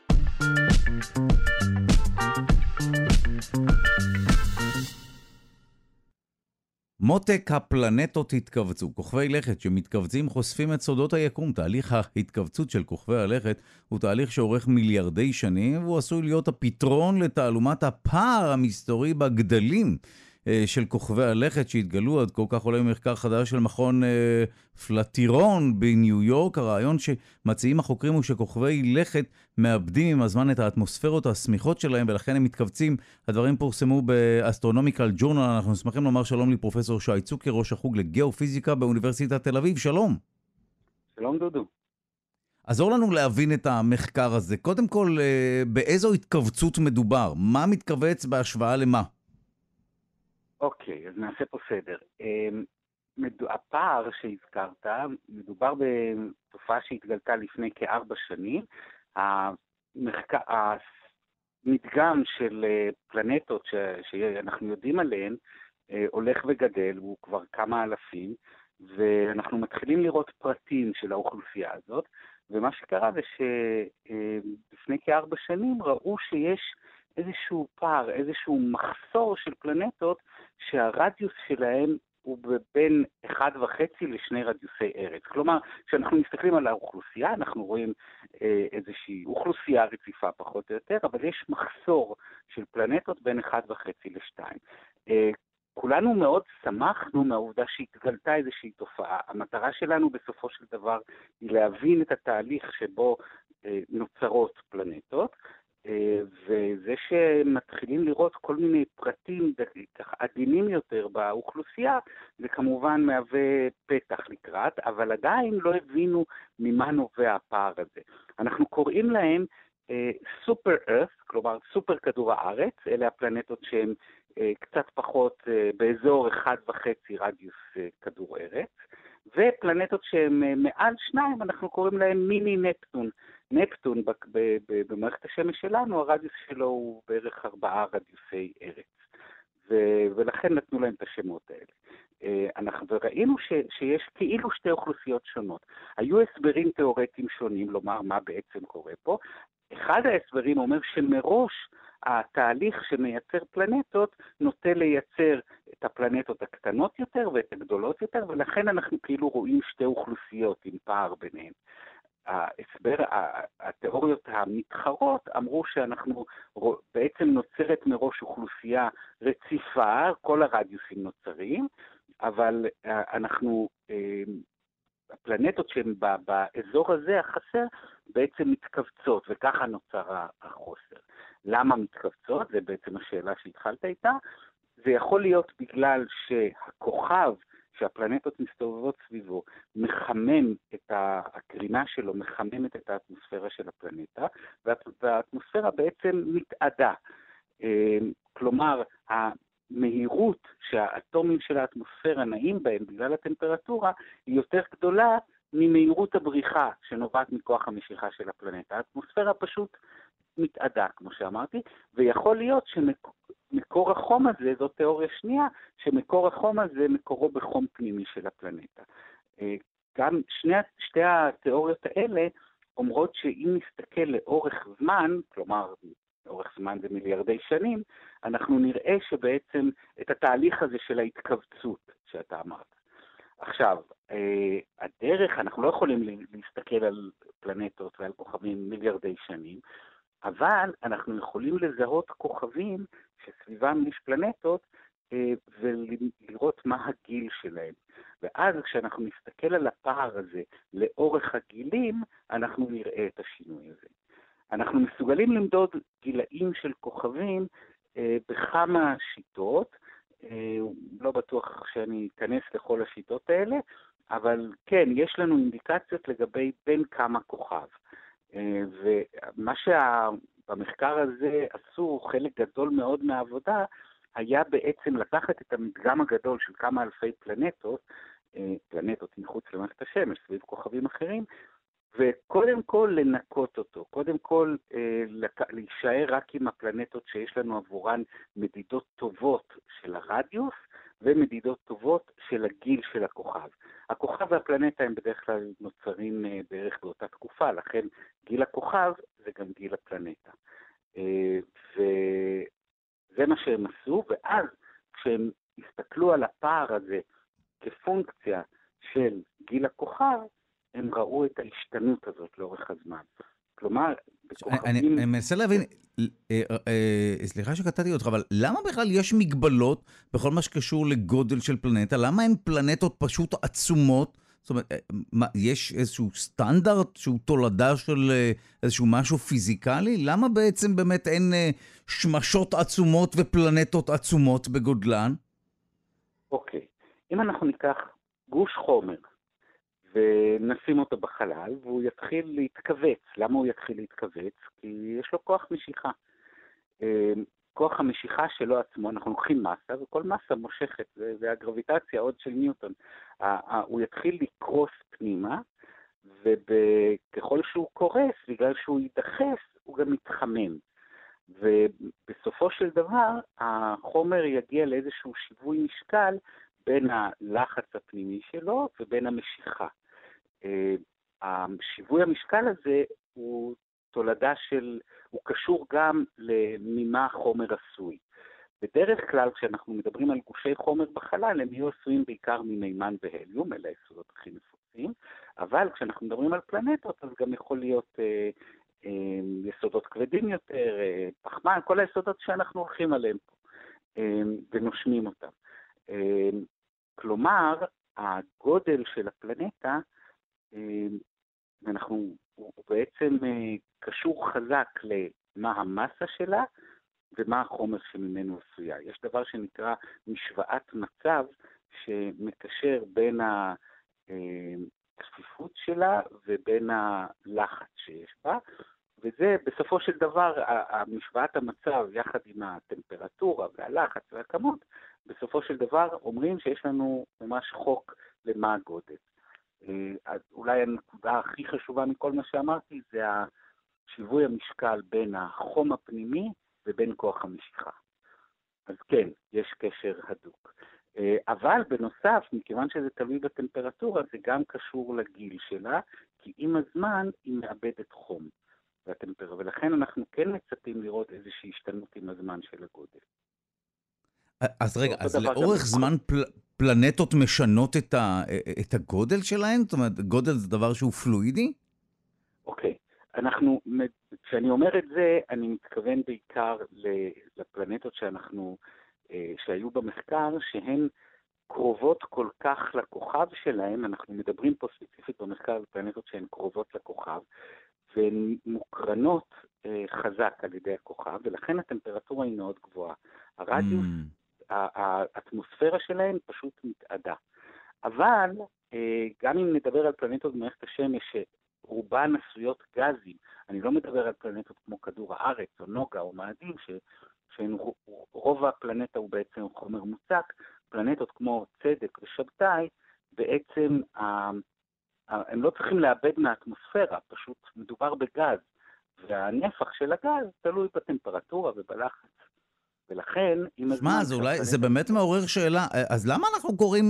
מותק הפלנטות התכווצו. כוכבי לכת שמתכווצים חושפים את סודות היקום. תהליך ההתכווצות של כוכבי הלכת הוא תהליך שאורך מיליארדי שנים, והוא עשוי להיות הפתרון לתעלומת הפער המסתורי בגדלים של כוכבי הלכת שהתגלו עד כה. כך עולה מחקר חדש של מכון פלטירון בניו יורק. הרעיון שמציעים החוקרים הוא שכוכבי לכת מאבדים עם הזמן את האטמוספירות הסמיכות שלהם, ולכן הם מתכווצים. הדברים פורסמו באסטרונומיקל ג'ורנל. אנחנו שמחים לומר שלום לפרופסור שי צוקר, ראש החוג לגיאופיזיקה באוניברסיטת תל אביב. שלום. שלום דודו. עזור לנו להבין את המחקר הזה. קודם כל, באיזו התכווצות מדובר? מה מתכווץ בהשוואה למה? אוקיי, אז נעשה פה סדר. הפער שהזכרת, מדובר בתופעה שהתגלתה לפני כ4 שנים. המדגם של פלנטות שאנחנו יודעים עליהן הולך וגדל, הוא כבר כמה אלפים, ואנחנו מתחילים לראות פרטים של האוכלוסייה הזאת, ומה שקרה זה שלפני כ4 שנים ראו שיש איזשהו פער, איזשהו מחסור של פלנטות שהרדיוס שלהם הוא בין 1.5 ל2 רדיוסי ארץ. כלומר, כשאנחנו מסתכלים על האוכלוסייה, אנחנו רואים איזושהי אוכלוסייה רציפה פחות או יותר, אבל יש מחסור של פלנטות בין 1.5 ל2. כולנו מאוד שמחנו מהעובדה שהתגלתה איזושהי תופעה. המטרה שלנו בסופו של דבר היא להבין את התהליך שבו נוצרות פלנטות, וזה שמתחילים לראות כל מיני פרטים עדינים יותר באוכלוסייה, זה כמובן מהווה פתח לקראת, אבל עדיין לא הבינו ממה נובע הפער הזה. אנחנו קוראים להם סופר ארת, כלומר סופר כדור הארץ, אלה הפלנטות שהן קצת פחות באזור 1.5 רדיוס כדור ארץ, ופלנטות שהן מעל 2, אנחנו קוראים להם מיני נפטון. נפטון במערכת השמש שלנו, הרדיוס שלו הוא בערך 4 רדיוסי ארץ, ולכן נתנו להם את השמות האלה. אנחנו ראינו שיש כאילו 2 אוכלוסיות שונות. היו הסברים תיאורטיים שונים לומר מה בעצם קורה פה. אחד ההסברים אומר שמראש התהליך שמייצר פלנטות נוטה לייצר את הפלנטות הקטנות יותר ואת הגדולות יותר, ולכן אנחנו כאילו רואים 2 אוכלוסיות עם פער ביניהן. התיאוריות המתחרות אמרו שאנחנו בעצם נוצרת מראש אוכלוסייה רציפה, כל הרדיוסים נוצרים, אבל הפלנטות שהן באזור הזה החסר בעצם מתכווצות, וככה נוצר החוסר. למה מתכווצות? זה בעצם השאלה שהתחלת איתה. זה יכול להיות בגלל שהכוכב שהפלנטות מסתובבות סביבו מחמם את הקרינה שלו, מחממת את האטמוספירה של הפלנטה, והאטמוספירה בעצם מתאדה. כלומר, המהירות שהאטומים של האטמוספירה נעים בהם בגלל הטמפרטורה היא יותר גדולה ממהירות הבריחה שנובעת מכוח המשיכה של הפלנטה. האטמוספירה פשוט מתאדה, כמו שאמרתי, ויכול להיות שמקור החום הזה, זו תיאוריה שנייה, שמקור החום הזה מקורו בחום פנימי של הפלנטה. גם שתי התיאוריות האלה אומרות שאם נסתכל לאורך זמן, כלומר, לאורך זמן זה מיליארדי שנים, אנחנו נראה שבעצם את התהליך הזה של ההתכווצות שאתה אמרת. עכשיו, הדרך, אנחנו לא יכולים להסתכל על פלנטות ועל כוכבים מיליארדי שנים, אבל אנחנו יכולים לזהות כוכבים שסביבם יש פלנטות, ולראות מה הגיל שלהם. ואז כשאנחנו נסתכל על הפער הזה לאורך הגילים, אנחנו נראה את השינוי הזה. אנחנו מסוגלים למדוד גילאים של כוכבים בכמה שיטות, לא בטוח שאני אכנס לכל השיטות האלה, אבל כן, יש לנו אינדיקציות לגבי בין כמה כוכב. ומה שבמחקר הזה עשו חלק גדול מאוד מהעבודה, היה בעצם לקחת את המדגם הגדול של כמה אלפי פלנטות מחוץ למערכת השמש, סביב כוכבים אחרים, וקודם כל לנקות אותו, קודם כל להישאר רק עם הפלנטות שיש לנו עבורן מדידות טובות של הרדיוס, ומדידות טובות של הגיל של הכוכב. הכוכב והפלנטה הם בדרך כלל נוצרים בערך באותה תקופה, לכן גיל הכוכב זה גם גיל הפלנטה. וזה מה שהם עשו, ואז כשהם הסתכלו על הפער הזה כפונקציה של גיל הכוכב, הם ראו את ההשתנות הזאת לאורך הזמן. כלומר, בכוכבים... אני מנסה להבין, סליחה שקטעתי אותך, אבל למה בכלל יש מגבלות בכל מה שקשור לגודל של פלנטה? למה הן פלנטות פשוט עצומות? זאת אומרת, יש איזשהו סטנדרט שהוא תולדה של איזשהו משהו פיזיקלי? למה בעצם באמת אין שמשות עצומות ופלנטות עצומות בגודלן? אוקיי. אם אנחנו ניקח גוש חומר, ונשים אותו בחלל, והוא יתחיל להתכווץ. למה הוא יתחיל להתכווץ? כי יש לו כוח משיכה. כוח המשיכה שלו עצמו, אנחנו לוקחים מסה, וכל מסה מושכת, זה הגרביטציה עוד של ניוטון. הוא יתחיל לקרוס פנימה, וככל שהוא קורס, בגלל שהוא יידחס, הוא גם מתחמם. ובסופו של דבר, החומר יגיע לאיזשהו שיווי משקל, בין הלחץ הפנימי שלו ובין המשיכה. השיווי המשקל הזה הוא תולדה הוא קשור גם ממה החומר עשוי. בדרך כלל כשאנחנו מדברים על גושי חומר בחלל, הם יהיו עשויים בעיקר ממימן והליום, אלה היסודות הכי נפוצים, אבל כשאנחנו מדברים על פלנטות, אז גם יכול להיות יסודות כבדים יותר, פחמן, כל היסודות שאנחנו הולכים עליהם פה, ונושמים אותם. כלומר, הגודל של הפלנטה, הוא בעצם קשור חזק למה המסה שלה ומה החומר שממנו עשויה. יש דבר שנקרא משוואת מצב שמקשר בין הצפיפות שלה ובין הלחץ שיש בה, וזה בסופו של דבר, משוואת המצב יחד עם הטמפרטורה והלחץ והכמות, בסופו של דבר אומרים שיש לנו ממש חוק למה הגודל. אז אולי הנקודה הכי חשובה מכל מה שאמרתי, זה השיווי המשקל בין החום הפנימי ובין כוח המשיכה. אז כן, יש קשר הדוק. אבל בנוסף, מכיוון שזה תלוי בטמפרטורה, זה גם קשור לגיל שלה, כי עם הזמן היא מאבדת חום. ולכן אנחנו כן מצפים לראות איזושהי השתנות עם הזמן של הגודל. אז רגע, אז לאורך זמן פלנטות משנות את הגודל שלהן? זאת אומרת, גודל זה דבר שהוא פלואידי? אוקיי. כשאני אומר את זה, אני מתכוון בעיקר לפלנטות שהיו במחקר, שהן קרובות כל כך לכוכב שלהן, אנחנו מדברים פה ספציפית במחקר על פלנטות שהן קרובות לכוכב, והן מוקרנות חזק על ידי הכוכב, ולכן הטמפרטורה היא מאוד גבוהה. הרדיוס, האטמוספירה שלהן פשוט מתאדה. אבל גם אם נדבר על פלנטות במערכת השמש שרובן עשויות גזים, אני לא מדבר על פלנטות כמו כדור הארץ או נוגה או מאדים, שרוב הפלנטה הוא בעצם חומר מוצק, פלנטות כמו צדק ושבתאי, בעצם הם לא צריכים לאבד מהאטמוספירה, פשוט מדובר בגז, והנפח של הגז תלוי בטמפרטורה ובלחץ. ולכן, שמע, זה באמת מעורר שאלה, אז למה אנחנו קוראים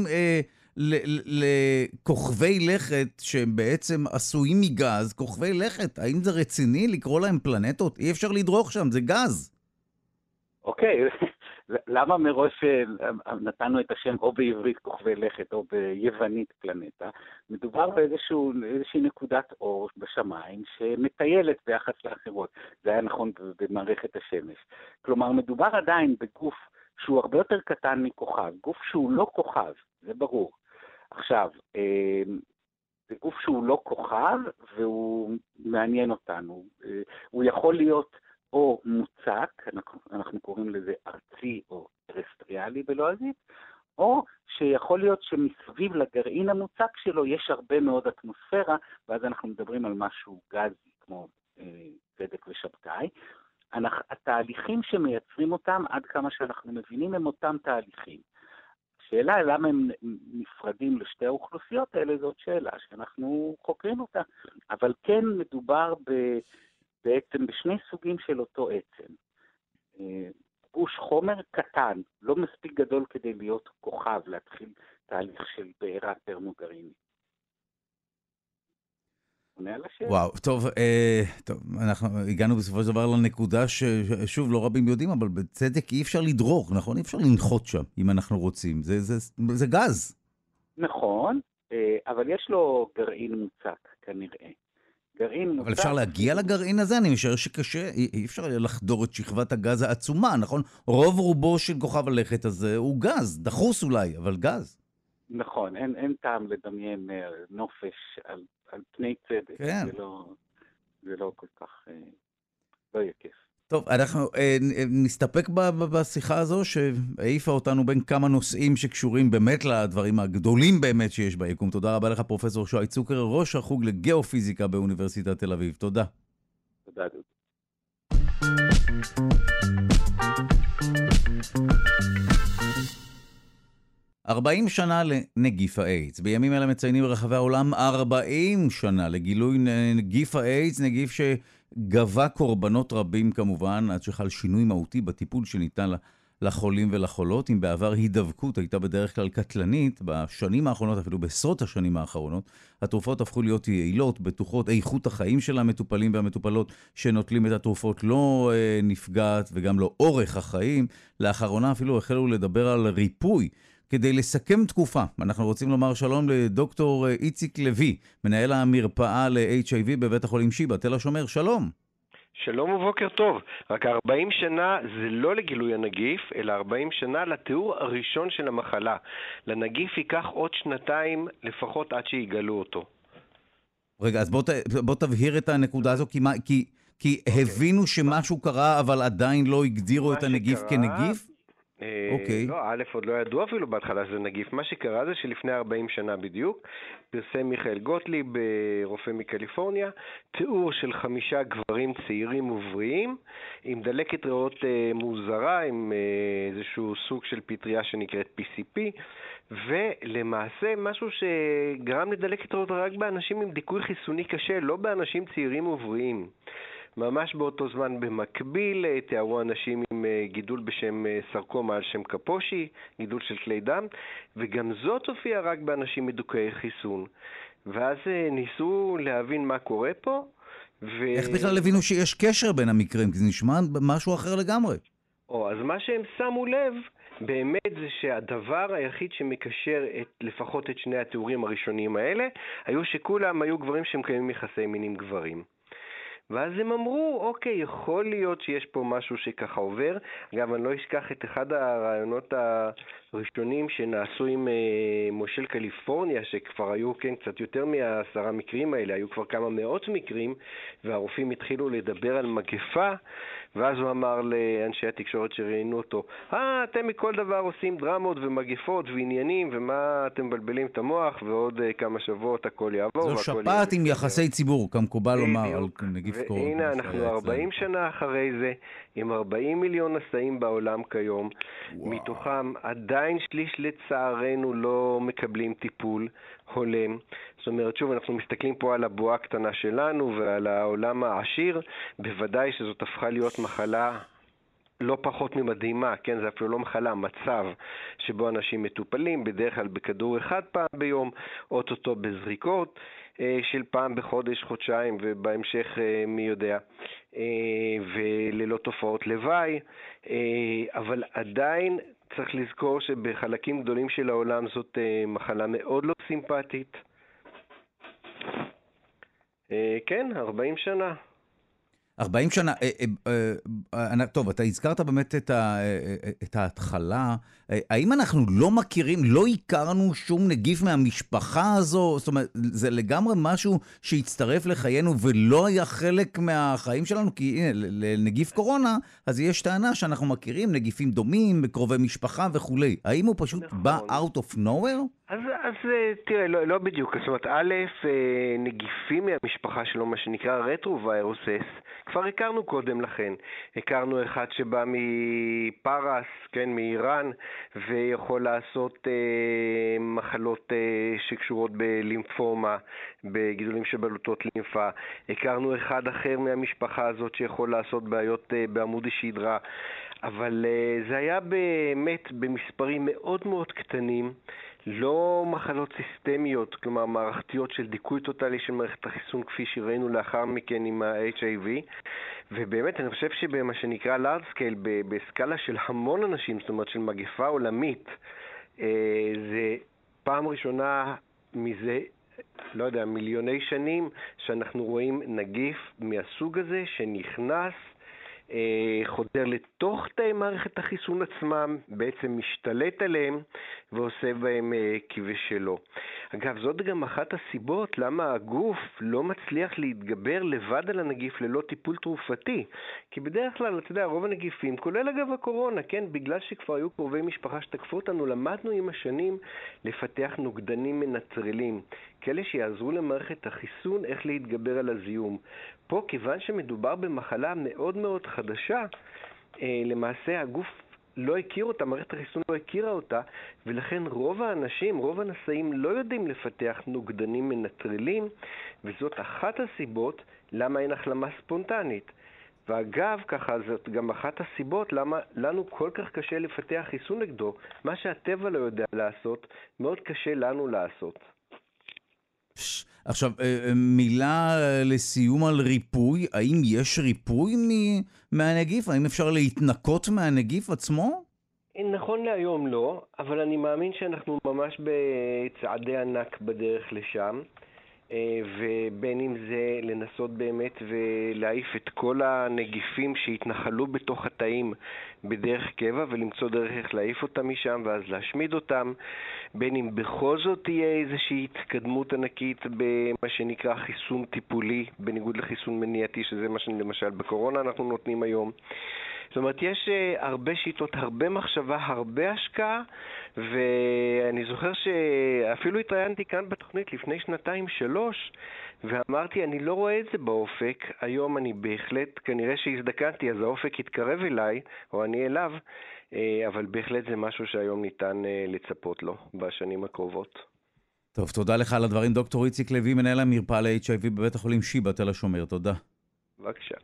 לכוכבי לכת שהם בעצם עשויים מגז, כוכבי לכת? האם זה רציני לקרוא להם פלנטות? אי אפשר לדרוך שם, זה גז. אוקיי, למה מראש נתנו את השם או בעברית כוכבי לכת או ביוונית פלנטה? מדובר באיזושהי נקודת אור בשמיים שמטיילת ביחס לאחרות. זה היה נכון במערכת השמש. כלומר, מדובר עדיין בגוף שהוא הרבה יותר קטן מכוכב, גוף שהוא לא כוכב, זה ברור. עכשיו, זה גוף שהוא לא כוכב והוא מעניין אותנו. הוא יכול להיות או מוצק, אנחנו קוראים לזה ארצי או טרסטריאלי בלועזית, או שיכול להיות שמסביב לגרעין המוצק שלו יש הרבה מאוד אטמוספירה, ואז אנחנו מדברים על משהו גזי כמו צדק ושבתאי. התהליכים שמייצרים אותם, עד כמה שאנחנו מבינים, הם אותם תהליכים. השאלה למה הם נפרדים לשתי האוכלוסיות האלה, זאת שאלה שאנחנו חוקרים אותה. אבל כן מדובר בעצם בשני סוגים של אותו עצם. גוש חומר קטן, לא מספיק גדול כדי להיות כוכב, להתחיל תהליך של בעירה טרמוגרעינית. וואו, טוב, אנחנו הגענו בסופו של דבר לנקודה ששוב, לא רבים יודעים, אבל בצדק אי אפשר לדרוך, נכון? אי אפשר לנחות שם, אם אנחנו רוצים. זה גז. נכון, אבל יש לו גרעין מוצק, כנראה. אבל אפשר להגיע לגרעין הזה? אני משער שקשה, אי אפשר לחדור את שכבת הגז העצומה, נכון? רוב רובו של כוכב הלכת הזה הוא גז, דחוס אולי, אבל גז. נכון, אין טעם לדמיין נופש על פני צדק. כן. זה לא כל כך, לא יהיה כיף. טוב, אנחנו נסתפק בשיחה הזו שהעיפה אותנו בין כמה נושאים שקשורים באמת לדברים הגדולים באמת שיש ביקום. תודה רבה לך פרופסור שי צוקר, ראש החוג לגיאופיזיקה באוניברסיטת תל אביב. תודה. תודה דוד. "40 שנה לנגיף האיידס. בימים אלה מציינים ברחבי העולם 40 שנה לגילוי נגיף האיידס, נגיף שגבה קורבנות רבים כמובן, עד שחל שינוי מהותי בטיפול שניתן לחולים ולחולות. אם בעבר הידבקות הייתה בדרך כלל קטלנית, בשנים האחרונות, אפילו בעשרות השנים האחרונות, התרופות הפכו להיות יעילות, בטוחות, איכות החיים של המטופלים והמטופלות שנוטלים את התרופות לא נפגעת, וגם לא אורך החיים. לאחרונה אפילו החלו לדבר על ריפוי. כדי לסכם תקופה, אנחנו רוצים לומר שלום לדוקטור איציק לוי, מנהל המרפאה ל-HIV בבית החולים שיבא, תל השומר. שלום. שלום ובוקר טוב. רק 40 שנה זה לא לגילוי הנגיף, אלא 40 שנה לתיאור הראשון של המחלה. לנגיף ייקח עוד 2 לפחות עד שיגלו אותו. רגע, אז בוא תבהיר את הנקודה הזו, כי הבינו שמשהו קרה, אבל עדיין לא הגדירו את הנגיף כנגיף? לא, א' עוד לא ידעו אפילו בהתחלה שזה נגיף. מה שקרה זה שלפני 40 שנה בדיוק פרסם מיכאל גוטליב, רופא מקליפורניה, תיאור של 5 גברים צעירים ובריאים עם דלקת ריאות מוזרה, עם איזשהו סוג של פטריה שנקראת PCP, ולמעשה משהו שגרם לדלקת ריאות רק באנשים עם דיכוי חיסוני קשה, לא באנשים צעירים ובריאים. ממש באותו זמן במקביל תיארו אנשים עם גידול בשם סרקומה על שם קפושי, גידול של כלי דם, וגם זאת הופיעה רק באנשים מדוכאי חיסון. ואז ניסו להבין מה קורה פה. איך בכלל הבינו שיש קשר בין המקרים? כי זה נשמע משהו אחר לגמרי. אז מה שהם שמו לב באמת זה שהדבר היחיד שמקשר לפחות את שני התיאורים הראשונים האלה, היו שכולם היו גברים שמקיימים יחסי מין עם גברים. ואז הם אמרו, אוקיי, יכול להיות שיש פה משהו שככה עובר. אגב, אני לא אשכח את אחד הרעיונות הראשונים שנעשו עם מושל קליפורניה, שכבר היו קצת יותר מ10 מקרים האלה, היו כבר כמה מאות מקרים, והרופאים התחילו לדבר על מגפה, ואז הוא אמר לאנשי התקשורת שראיינו אותו, אתם מכל דבר עושים דרמות ומגפות ועניינים, ומה אתם מבלבלים את המוח, ועוד כמה שבועות הכל יעבור. זו שפעת עם יחסי ציבור, כמקובל לומר על נגיף קורונה. והנה אנחנו 40 שנה אחרי זה, עם 40 מיליון נשאים בעולם כיום, מתוכם עדיין שליש לצערנו לא מקבלים טיפול הולם. זאת אומרת, שוב, אנחנו מסתכלים פה על הבועה הקטנה שלנו ועל העולם העשיר, בוודאי שזאת הפכה להיות מחלה לא פחות ממדהימה, כן, זה אפילו לא מחלה, מצב שבו אנשים מטופלים, בדרך כלל בכדור אחד פעם ביום, אוטוטו בזריקות של פעם בחודש, חודשיים, ובהמשך מי יודע, וללא תופעות לוואי, אבל עדיין צריך לזכור שבחלקים גדולים של העולם זאת מחלה מאוד לא סימפטית. כן, 40 שנה. 40 שנה, טוב, אתה הזכרת באמת את ההתחלה, האם אנחנו לא מכירים, לא הכרנו שום נגיף מהמשפחה הזו? זאת אומרת, זה לגמרי משהו שהצטרף לחיינו ולא היה חלק מהחיים שלנו, כי הנה, לנגיף קורונה, אז יש טענה שאנחנו מכירים נגיפים דומים, בקרובי משפחה וכו'. האם הוא פשוט בא out of nowhere? אז תראה, לא בדיוק. זאת אומרת, א', נגיפים מהמשפחה שלו, מה שנקרא רטרו-ויירוסס, כבר הכרנו קודם לכן. הכרנו אחד שבא מפרס, כן, מאיראן, ויכול לעשות מחלות שקשורות בלימפומה, בגידולים שבלוטות לימפה. הכרנו אחד אחר מהמשפחה הזאת שיכול לעשות בעיות בעמוד השדרה. אבל זה היה באמת במספרים מאוד מאוד קטנים, לא מחלות סיסטמיות, כלומר מערכתיות של דיכוי טוטלי של מערכת החיסון כפי שראינו לאחר מכן עם ה-HIV, ובאמת אני חושב שבמה שנקרא large scale, בסקאלה של המון אנשים, זאת אומרת של מגפה עולמית, זה פעם ראשונה מזה, לא יודע, מיליוני שנים שאנחנו רואים נגיף מהסוג הזה שנכנס, חודר לתוך תאי מערכת החיסון עצמם, בעצם משתלט עליהם ועושה בהם כבשלו. אגב, זאת גם אחת הסיבות למה הגוף לא מצליח להתגבר לבד על הנגיף ללא טיפול תרופתי. כי בדרך כלל, אתה יודע, רוב הנגיפים, כולל אגב הקורונה, כן, בגלל שכבר היו קרובי משפחה שתקפו אותנו, למדנו עם השנים לפתח נוגדנים מנטרלים, כאלה שיעזרו למערכת החיסון איך להתגבר על הזיהום. פה, כיוון שמדובר במחלה מאוד מאוד חדשה, למעשה הגוף לא הכיר אותה, מערכת החיסון לא הכירה אותה, ולכן רוב האנשים, רוב הנשאים לא יודעים לפתח נוגדנים מנטרלים, וזאת אחת הסיבות למה אין החלמה ספונטנית. ואגב, ככה, זאת גם אחת הסיבות למה לנו כל כך קשה לפתח חיסון נגדו. מה שהטבע לא יודע לעשות, מאוד קשה לנו לעשות. עכשיו, מילה לסיום על ריפוי. האם יש ריפוי מהנגיף? האם אפשר להתנקות מהנגיף עצמו? נכון להיום לא, אבל אני מאמין שאנחנו ממש בצעדי ענק בדרך לשם, ובין אם זה לנסות באמת ולהעיף את כל הנגיפים שהתנחלו בתוך התאים בדרך קבע ולמצוא דרך איך להעיף אותם משם ואז להשמיד אותם, בין אם בכל זאת תהיה איזושהי התקדמות ענקית במה שנקרא חיסון טיפולי, בניגוד לחיסון מניעתי, שזה מה שלמשל בקורונה אנחנו נותנים היום. זאת אומרת, יש הרבה שיטות, הרבה מחשבה, הרבה השקעה, ואני זוכר שאפילו התראיינתי כאן בתוכנית לפני 2-3, ואמרתי, אני לא רואה את זה באופק. היום אני בהחלט, כנראה שהזדקנתי, אז האופק יתקרב אליי, או אני אליו, אבל בהחלט זה משהו שהיום ניתן לצפות לו בשנים הקרובות. טוב, תודה לך על הדברים. דוקטור איציק לוי, מנהל המרפאה ל-HIV בבית החולים שיבא תל השומר. תודה. בבקשה.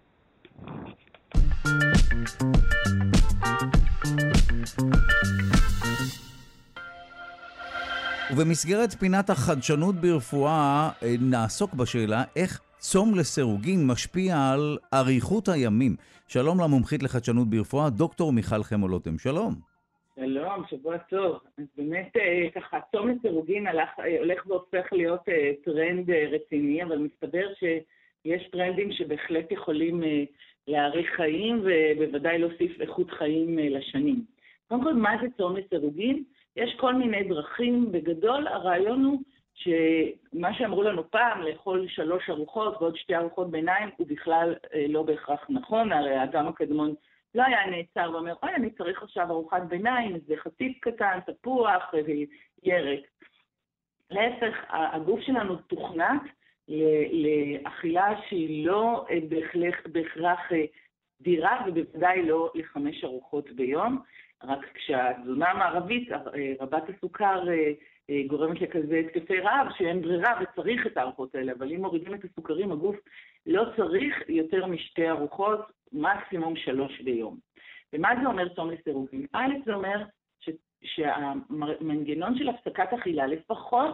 ובמסגרת פינת החדשנות ברפואה נעסוק בשאלה איך צום לסירוגין משפיע על אריכות הימים. שלום למומחית לחדשנות ברפואה, דוקטור מיכל חמו-לוטם. שלום. שלום, שבוע טוב. אז באמת ככה, צום לסירוגין הולך והופך להיות טרנד רציני, אבל מסתבר שיש טרנדים שבהחלט יכולים להאריך חיים ובוודאי להוסיף איכות חיים לשנים. קודם כל, מה זה צום לסירוגין? יש כל מיני דרכים. בגדול, הרעיון הוא שמה שאמרו לנו פעם, לאכול 3 ארוחות ועוד 2 ארוחות ביניים, הוא בכלל לא בהכרח נכון. הרי האדם הקדמון לא היה נעצר ואומר, אוי, אני צריך עכשיו ארוחת ביניים, זה חטיף קטן, תפוח וירק. להפך, הגוף שלנו תוכנת לאכילה שהיא לא בהכרח דירה, ובוודאי לא ל5 ארוחות ביום. רק כשהתזונה המערבית, רבת הסוכר, גורמת לכזה התקפי רעב, שאין ברירה וצריך את הארוחות האלה, אבל אם מורידים את הסוכרים, הגוף לא צריך יותר מ2 ארוחות, מקסימום 3 ביום. ומה זה אומר צום לסירוגין? א', זה אומר שהמנגנון של הפסקת אכילה לפחות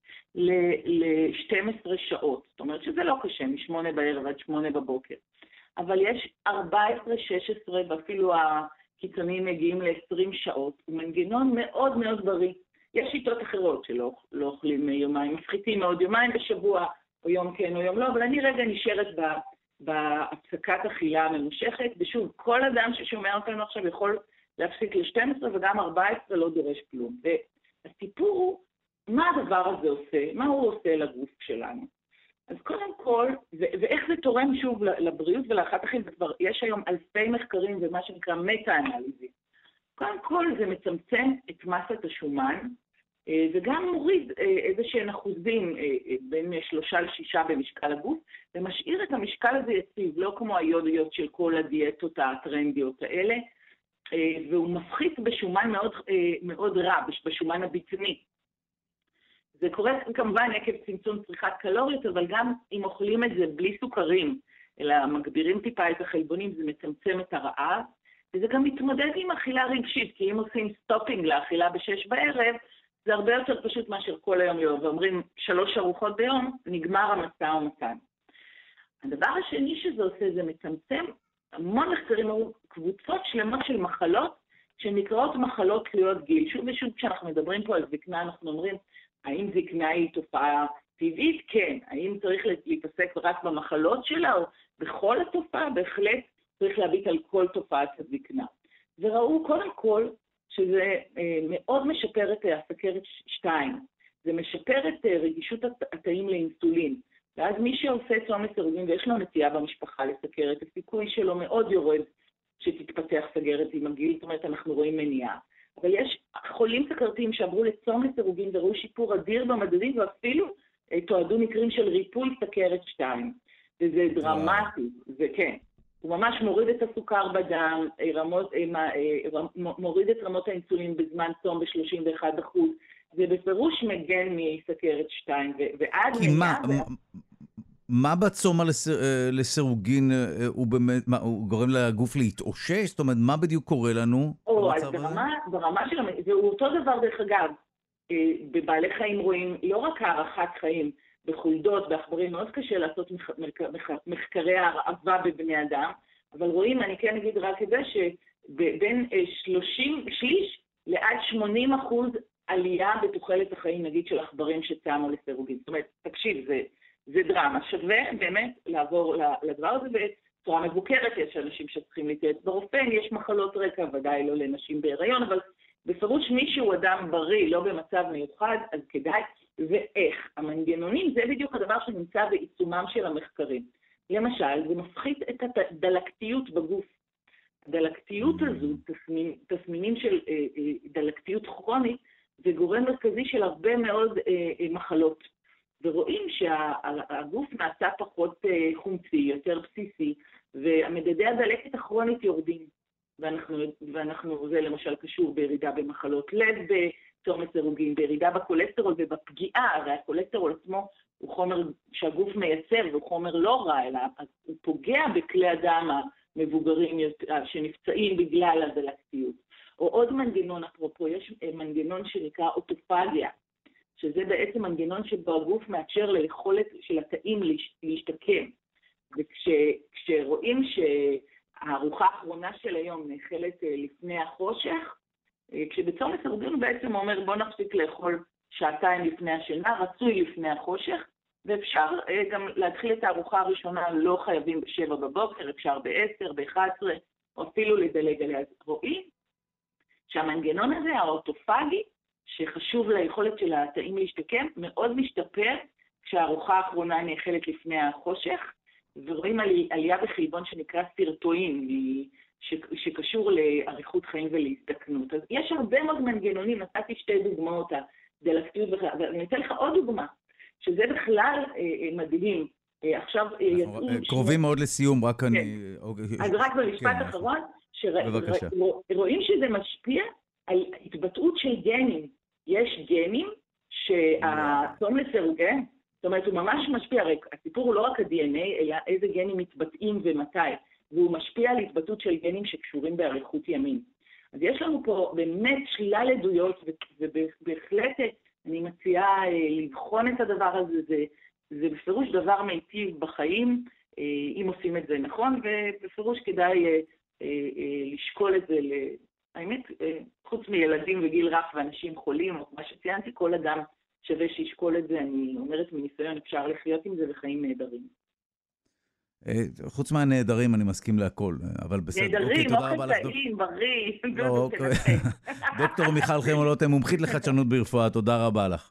ל-12 שעות. זאת אומרת שזה לא קשה, מ-8 בערב עד 8 בבוקר. אבל יש 14, 16 ואפילו הקיצונים מגיעים ל-20 שעות. הוא מנגנון מאוד מאוד בריא. יש שיטות אחרות שלא אוכלים יומיים, מפחיתים מאוד יומיים בשבוע, או יום כן או יום לא, אבל אני רגע נשארת בהפסקת אכילה הממושכת, ושוב, כל אדם ששומע אותנו עכשיו יכול להפסיק ל-12 וגם 14 לא דורש כלום. והסיפור הוא, מה הדבר הזה עושה? מה הוא עושה לגוף שלנו? אז קודם כל, ואיך זה תורם שוב לבריאות ולאחת אחים, וכבר יש היום אלפי מחקרים ומה שנקרא מטה-אנליזי. קודם כל זה מצמצם את מסת השומן, וגם מוריד איזה שהן אחוזים בין 3-6 במשקל הגוף, ומשאיר את המשקל הזה יציב, לא כמו היודיות של כל הדיאטות הטרנדיות האלה, והוא מפחית בשומן מאוד, מאוד רע, בשומן הבטני. זה קורה כמובן עקב צמצום צריכת קלוריות, אבל גם אם אוכלים את זה בלי סוכרים, אלא מגבירים טיפה את החלבונים, זה מצמצם את הרעב, וזה גם מתמודד עם אכילה רגשית, כי אם עושים סטופינג לאכילה ב-6 בערב, זה הרבה יותר פשוט מאשר כל היום לא, ואומרים 3 ארוחות ביום, נגמר המשא ומתן. הדבר השני שזה עושה, זה מצמצם המון מחקרים, קבוצות שלמות של מחלות, שנקראות מחלות תלויות גיל. שוב ושוב, כשאנחנו מדברים פה על זקנה, אנחנו אומרים, האם זקנה היא תופעה טבעית? כן. האם צריך להתעסק רק במחלות שלה, או בכל התופעה? בהחלט צריך להביט על כל תופעת הזקנה. וראו קודם כל, שזה מאוד משפר את הסוכרת 2. זה משפר את רגישות התאים לאינסולין. ואז מי שעושה צום לסירוגין ויש לו נטייה במשפחה לסוכרת, הסיכוי שלו מאוד יורד שתתפתח סוכרת עם הגיל, זאת אומרת אנחנו רואים מניעה. אבל יש חולים סוכרתיים שעברו לצום לסירוגין וראו שיפור אדיר במדדים, ואפילו תועדו מקרים של ריפוי סוכרת 2. וזה דרמטי, זה כן. הוא ממש מוריד את הסוכר בדם, מוריד את רמות האינסולין בזמן צום ב-31%. זה בפירוש מגן מסוכרת 2, ועד מה בצום לסירוגין הוא באמת, הוא גורם לגוף להתאושש? זאת אומרת, מה בדיוק קורה לנו במצב הזה? ברמה של, והוא אותו דבר דרך אגב, בבעלי חיים רואים לא רק הערכת חיים, בחולדות, בעכברים, מאוד קשה לעשות מחקרי הרעבה בבני אדם, אבל רואים, אני כן אגיד רק את זה, שבין 30% לעד 80% עלייה בתוחלת החיים, נגיד, של עכברים שצמו לסירוגין. זאת אומרת, תקשיב, זה דרמה. שווה באמת לעבור לדבר הזה, בצורה מבוקרת יש אנשים שצריכים להתייעץ ברופא, יש מחלות רקע, ודאי לא לנשים בהיריון, אבל בפירוש מישהו אדם בריא, לא במצב מיוחד, אז כדאי. ואיך? המנגנונים זה בדיוק הדבר שנמצא בעיצומם של המחקרים. למשל, זה מפחית את הדלקתיות בגוף. הדלקתיות הזו, תסמינים של דלקתיות כרונית, זה גורם מרכזי של הרבה מאוד מחלות. ורואים שהגוף נעשה פחות חומצי, יותר בסיסי, והמדדי הדלקת הכרונית יורדים. ואנחנו, זה למשל קשור בירידה במחלות לב, בצום לסירוגין, בירידה בקולסטרול ובפגיעה, הרי הקולסטרול עצמו הוא חומר שהגוף מייצר, והוא חומר לא רע, אלא הוא פוגע בכלי הדם המבוגרים שנפצעים בגלל הדלקתיות. או עוד מנגנון, אפרופו, יש מנגנון שנקרא אוטופגיה, שזה בעצם מנגנון שבו הגוף מאפשר ליכולת של התאים להשתקם. וכשרואים שהארוחה האחרונה של היום נאכלת לפני החושך, כשבצום לסירוגין הוא בעצם אומר בוא נפסיק לאכול 2 לפני השינה, רצוי לפני החושך, ואפשר גם להתחיל את הארוחה הראשונה, לא חייבים ב7 בבוקר, אפשר ב10, ב11, או אפילו לדלג עליה. רואים שהמנגנון הזה, האוטופגי, שחשוב ליכולת של התאים להשתקם, מאוד משתפר כשהארוחה האחרונה נאכלת לפני החושך, ורואים עלייה בחלבון שנקרא סירטואין, שקשור לאריכות חיים ולהזדקנות. אז יש הרבה מאוד מנגנונים, נתתי 2 דוגמאות, הדלקתיות, ואני אתן לך עוד דוגמה, שזה בכלל מדהים. עכשיו יצאו... קרובים מאוד לסיום, רק אני... אז רק במשפט אחרון, רואים שזה משפיע על התבטאות של גנים. יש גנים שהצום לסירוגין, זאת אומרת, הוא ממש משפיע, הרי הסיפור הוא לא רק ה-DNA, אלא איזה גנים מתבטאים ומתי. והוא משפיע על התבטאות של גנים שקשורים באריכות ימים. אז יש לנו פה באמת שלל עדויות, ובהחלט אני מציעה לבחון את הדבר הזה, זה בפירוש דבר מיטיב בחיים, אם עושים את זה נכון, ובפירוש כדאי לשקול את זה, האמת, חוץ מילדים וגיל רך ואנשים חולים, או מה שציינתי, כל אדם שווה שישקול את זה, אני אומרת מניסיון, אפשר לחיות עם זה וחיים נהדרים. חוץ מהנהדרים אני מסכים להכל, אבל בסדר. נהדרים, אוכל טעים, בריא. דוקטור מיכל חמולות, מומחית לחדשנות ברפואה, תודה רבה לך.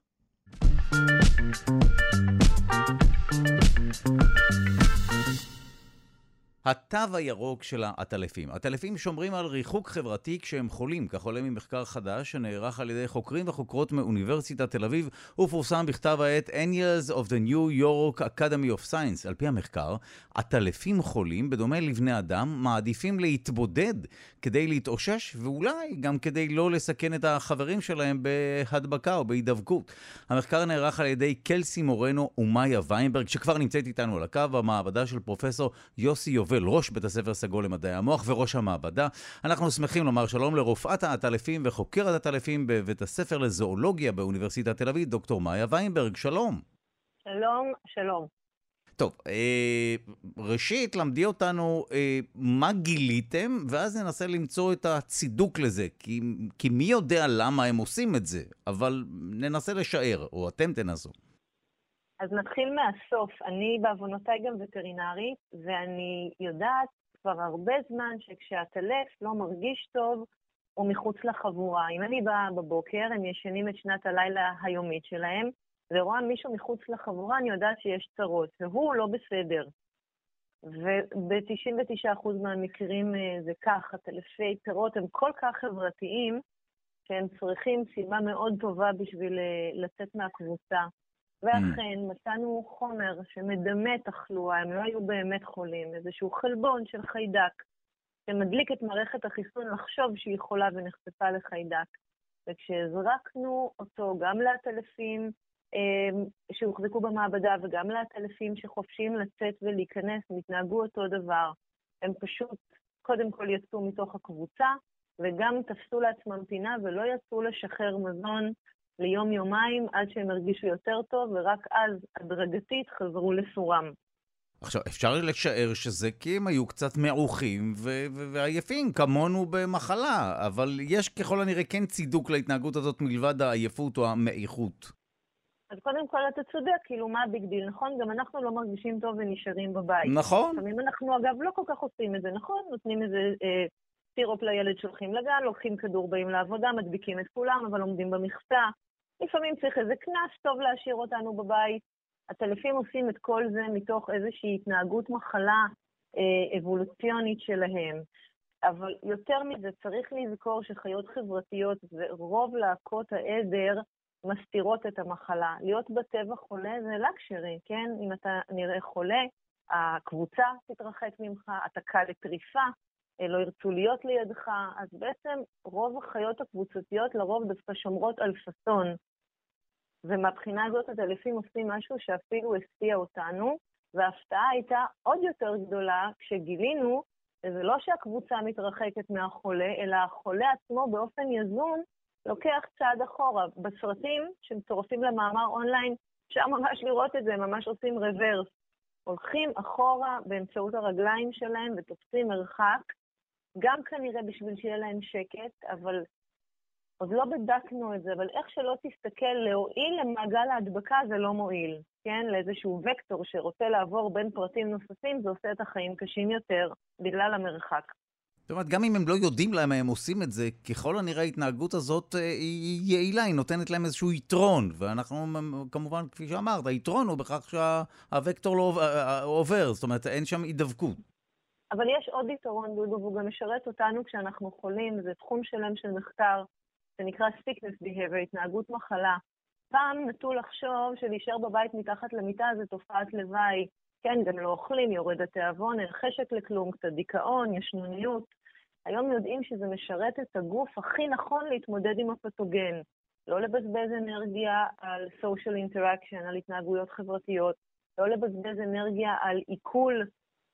התו הירוק של העטלפים. עטלפים שומרים על ריחוק חברתי כשהם חולים, כך עולה ממחקר חדש שנערך על ידי חוקרים וחוקרות מאוניברסיטת תל אביב, ופורסם בכתב העת Annals of the New York Academy of Science. על פי המחקר, עטלפים חולים, בדומה לבני אדם, מעדיפים להתבודד כדי להתאושש, ואולי גם כדי לא לסכן את החברים שלהם בהדבקה או בהידבקות. המחקר נערך על ידי קלסי מורנו ומאיה ויינברג, שכבר נמצאת איתנו על הקו, המעבדה של פרופסור יוסי יובל, ראש בית הספר סגול למדעי המוח וראש המעבדה. אנחנו שמחים לומר שלום לרופאת העטלפים וחוקרת העטלפים בבית הספר לזואולוגיה באוניברסיטת תל אביב, דוקטור מאיה ויינברג, שלום. שלום, שלום. טוב, ראשית למדי אותנו מה גיליתם, ואז ננסה למצוא את הצידוק לזה, כי מי יודע למה הם עושים את זה, אבל ננסה לשער, או אתם תנסו. אז נתחיל מהסוף. אני בעוונותיי גם וטרינרית, ואני יודעת כבר הרבה זמן שכשהעטלף לא מרגיש טוב, הוא מחוץ לחבורה. אם אני באה בבוקר, הם ישנים את שנת הלילה היומית שלהם, ורואה מישהו מחוץ לחבורה, אני יודעת שיש צרות, והוא לא בסדר. וב-99% מהמקרים זה כך, עטלפי פירות הם כל כך חברתיים, שהם צריכים סיבה מאוד טובה בשביל לצאת מהקבוצה. ואכן מצאנו חומר שמדמה תחלואה, הם לא היו באמת חולים, איזשהו חלבון של חיידק, שמדליק את מערכת החיסון לחשוב שהיא חולה ונחשפה לחיידק. וכשהזרקנו אותו גם לעטלפים שהוחזקו במעבדה וגם לעטלפים שחופשיים לצאת ולהיכנס, מתנהגו אותו דבר. הם פשוט קודם כל יצאו מתוך הקבוצה, וגם תפסו לעצמם פינה ולא יצאו לשחרר מזון ליום-יומיים עד שהם הרגישו יותר טוב, ורק אז הדרגתית חזרו לסורם. עכשיו, אפשר לשער שזה כי הם היו קצת מעוכים ועייפים, כמונו במחלה, אבל יש ככל הנראה כן צידוק להתנהגות הזאת מלבד העייפות או המעיכות. אז קודם כל אתה צודק, כאילו מה ביג דיל, נכון? גם אנחנו לא מרגישים טוב ונשארים בבית. נכון. לפעמים אנחנו אגב לא כל כך עושים את זה, נכון? נותנים איזה סירופ לילד, שולחים לגן, לוקחים כדור, באים לעבודה, מדביקים את כולם, אבל עומדים במכסה. לפעמים צריך איזה כנס טוב להשאיר אותנו בבית. עטלפים עושים את כל זה מתוך איזושהי התנהגות מחלה אבולוציונית שלהם. אבל יותר מזה צריך לזכור שחיות חברתיות ורוב להקות העדר מסתירות את המחלה. להיות בטבע חולה זה לקשרי, כן? אם אתה נראה חולה, הקבוצה תתרחק ממך, אתה קל לטריפה, לא ירצו להיות לידך, אז בעצם רוב החיות הקבוצתיות לרוב דווקא שומרות על פסון. ומהבחינה הזאת עטלפים עושים משהו שאפילו הפתיע אותנו, וההפתעה הייתה עוד יותר גדולה כשגילינו שזה לא שהקבוצה מתרחקת מהחולה, אלא החולה עצמו באופן יזום לוקח צעד אחורה. בסרטים שמצורפים למאמר אונליין, אפשר ממש לראות את זה, ממש עושים רוורס. הולכים אחורה באמצעות הרגליים שלהם ותופסים מרחק, גם כנראה בשביל שיהיה להם שקט, אבל עוד לא בדקנו את זה, אבל איך שלא תסתכל, להועיל למעגל ההדבקה זה לא מועיל, כן? לאיזשהו וקטור שרוצה לעבור בין פרטים נוספים, זה עושה את החיים קשים יותר בגלל המרחק. זאת אומרת, גם אם הם לא יודעים למה הם עושים את זה, ככל הנראה ההתנהגות הזאת היא יעילה, היא נותנת להם איזשהו יתרון, ואנחנו כמובן, כפי שאמרת, היתרון הוא בכך שהווקטור לא עובר, זאת אומרת, אין שם הידבקות. אבל יש עוד יתרון, דודו, והוא גם משרת אותנו כשאנחנו חולים, זה תחום שלם של מחקר, זה נקרא sickness behavior, התנהגות מחלה. פעם נטו לחשוב שלהישאר בבית מתחת למיטה זה תופעת לוואי, כן, גם לא אוכלים, יורד התיאבון, אין חשק לכלום, קצת דיכאון, ישנוניות. היום יודעים שזה משרת את הגוף הכי נכון להתמודד עם הפתוגן. לא לבזבז אנרגיה על social interaction, על התנהגויות חברתיות, לא לבזבז אנרגיה על עיכול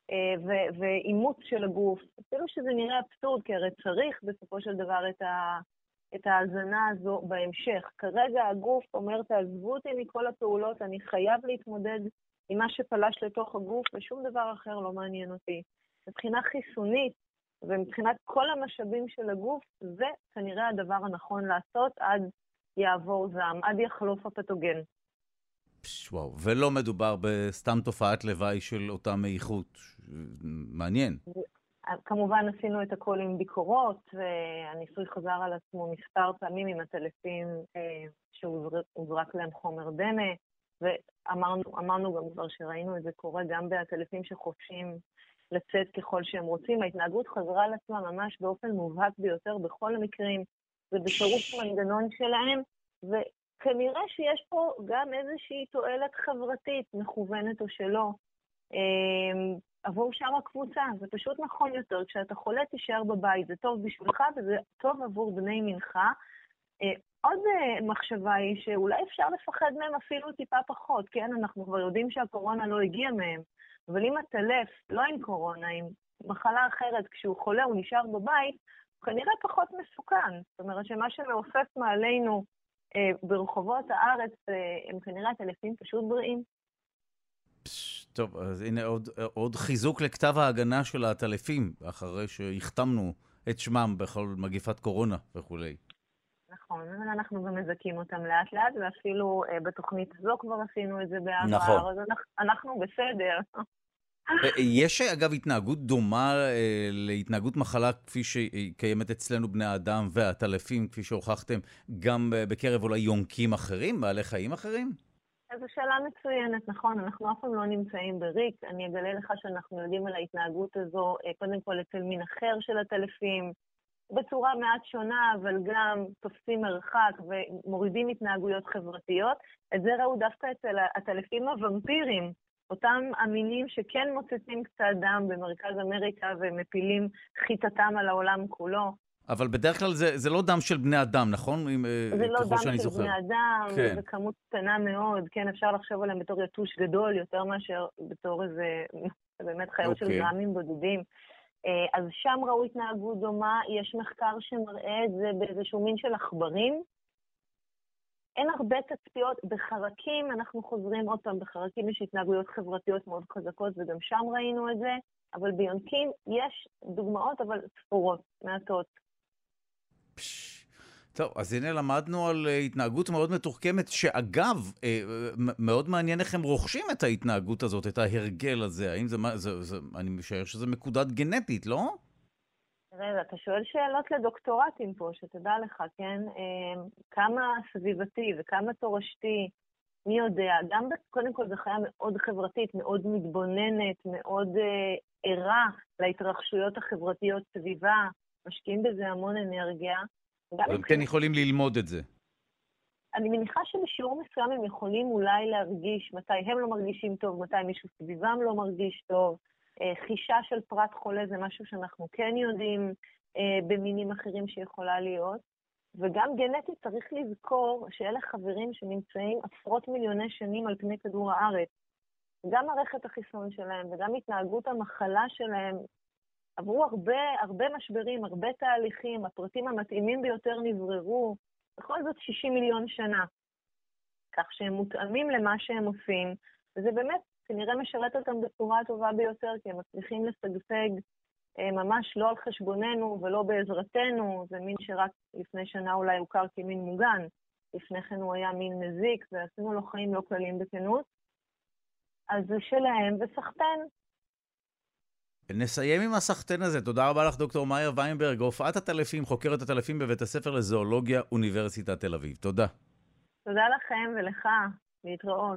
ואימוץ של הגוף. אפילו שזה נראה אבסורד, כי הרי צריך בסופו של דבר את ההזנה הזו בהמשך. כרגע הגוף אומר, תעזבו אותי מכל הפעולות, אני חייב להתמודד עם מה שפלש לתוך הגוף, ושום דבר אחר לא מעניין אותי. מבחינה חיסונית, ומבחינת כל המשאבים של הגוף, זה כנראה הדבר הנכון לעשות עד יעבור זעם, עד יחלוף הפתוגן. וואו, ולא מדובר בסתם תופעת לוואי של אותה מאיכות. מעניין. כמובן עשינו את הכל עם ביקורות, והניסוי חזר על עצמו מספר פעמים עם הטלפים שהוזרק להם חומר דמה, ואמרנו גם כבר שראינו את זה קורה גם בטלפים שחופשים לצאת ככל שהם רוצים. ההתנהגות חזרה על עצמה ממש באופן מובהק ביותר בכל המקרים, ובפירוש המנגנון שלהם, וכנראה שיש פה גם איזושהי תועלת חברתית מכוונת או שלא, עבור שם הקבוצה. זה פשוט נכון יותר, כשאתה חולה תישאר בבית, זה טוב בשבילך וזה טוב עבור בני מנך. עוד מחשבה היא שאולי אפשר לפחד מהם אפילו טיפה פחות, כן? אנחנו כבר יודעים שהקורונה לא הגיעה מהם, אבל אם הטלף לא עם קורונה, עם מחלה אחרת, כשהוא חולה הוא נשאר בבית, הוא כנראה פחות מסוכן. זאת אומרת שמה שמעופף מעלינו ברחובות הארץ, הם כנראה הטלפים פשוט בריאים. טוב, אז הנה עוד חיזוק לכתב ההגנה של הטלפים, אחרי שהחתמנו את שמם בכל מגיפת קורונה וכולי. נכון, אבל אנחנו גם מזכים אותם לאט לאט, ואפילו בתוכנית הזו כבר עשינו את זה בעבר, נכון. אז אנחנו בסדר. יש אגב התנהגות דומה להתנהגות מחלה כפי שקיימת אצלנו בני האדם והטלפים, כפי שהוכחתם, גם בקרב אולי יונקים אחרים, בעלי חיים אחרים? זו שאלה מצוינת, נכון, אנחנו אף פעם לא נמצאים בריק. אני אגלה לך שאנחנו יודעים על ההתנהגות הזו, קודם כל אצל מין אחר של הטלפים, בצורה מעט שונה, אבל גם תופסים מרחק ומורידים התנהגויות חברתיות. את זה ראו דווקא אצל הטלפים הוומפירים, אותם המינים שכן מוצצים קצת דם במרכז אמריקה ומפילים חיטתם על העולם כולו. אבל בדרך כלל זה לא דם של בני אדם, נכון? זה לא דם של בני אדם, כן. זה כמות קטנה מאוד, כן, אפשר לחשוב עליהם בתור יתוש גדול, יותר מאשר בתור איזה, באמת חיות של גרמים בודדים. אז שם ראו התנהגות דומה, יש מחקר שמראה את זה באיזשהו מין של עכברים. אין הרבה תצפיות, בחרקים אנחנו חוזרים עוד פעם, בחרקים יש התנהגויות חברתיות מאוד חזקות, וגם שם ראינו את זה, אבל ביונקים יש דוגמאות, אבל ספורות, מעטות. טוב, אז הנה למדנו על התנהגות מאוד מתוחכמת, שאגב, מאוד מעניין איך הם רוכשים את ההתנהגות הזאת, את ההרגל הזה. האם אני משער שזה מקודד גנטית, לא? תראה, אתה שואל שאלות לדוקטורטים פה, שתדע לך, כן? כמה סביבתי וכמה תורשתי, מי יודע? גם קודם כל זו חיה מאוד חברתית, מאוד מתבוננת, מאוד ערה להתרחשויות החברתיות סביבה, משקיעים בזה המון אנרגיה. הם כן יכולים ללמוד את זה. אני מניחה שבשיעור מסוים הם יכולים אולי להרגיש מתי הם לא מרגישים טוב, מתי מישהו סביבם לא מרגיש טוב. חישה של פרט חולה זה משהו שאנחנו כן יודעים במינים אחרים שיכולה להיות. וגם גנטית צריך לזכור שאלה חברים שנמצאים עשרות מיליוני שנים על פני כדור הארץ. גם מערכת החיסון שלהם וגם התנהגות המחלה שלהם עברו הרבה משברים, הרבה תהליכים, הפרטים המתאימים ביותר נבררו, בכל זאת 60 מיליון שנה. כך שהם מותאמים למה שהם עושים, וזה באמת כנראה משרת אותם בצורה הטובה ביותר, כי הם מצליחים לשגשג ממש לא על חשבוננו ולא בעזרתנו, זה מין שרק לפני שנה אולי הוכר כמין מוגן, לפני כן הוא היה מין מזיק, ועשינו לו חיים לא קלים בכנות, אז זה שלהם וסחטן. נסיים עם הסחטן הזה. תודה רבה לך דוקטור מאיה ויינברג, הופעת הטלפים, חוקרת הטלפים בבית הספר לזואולוגיה, אוניברסיטת תל אביב. תודה. תודה לכם ולך, להתראות.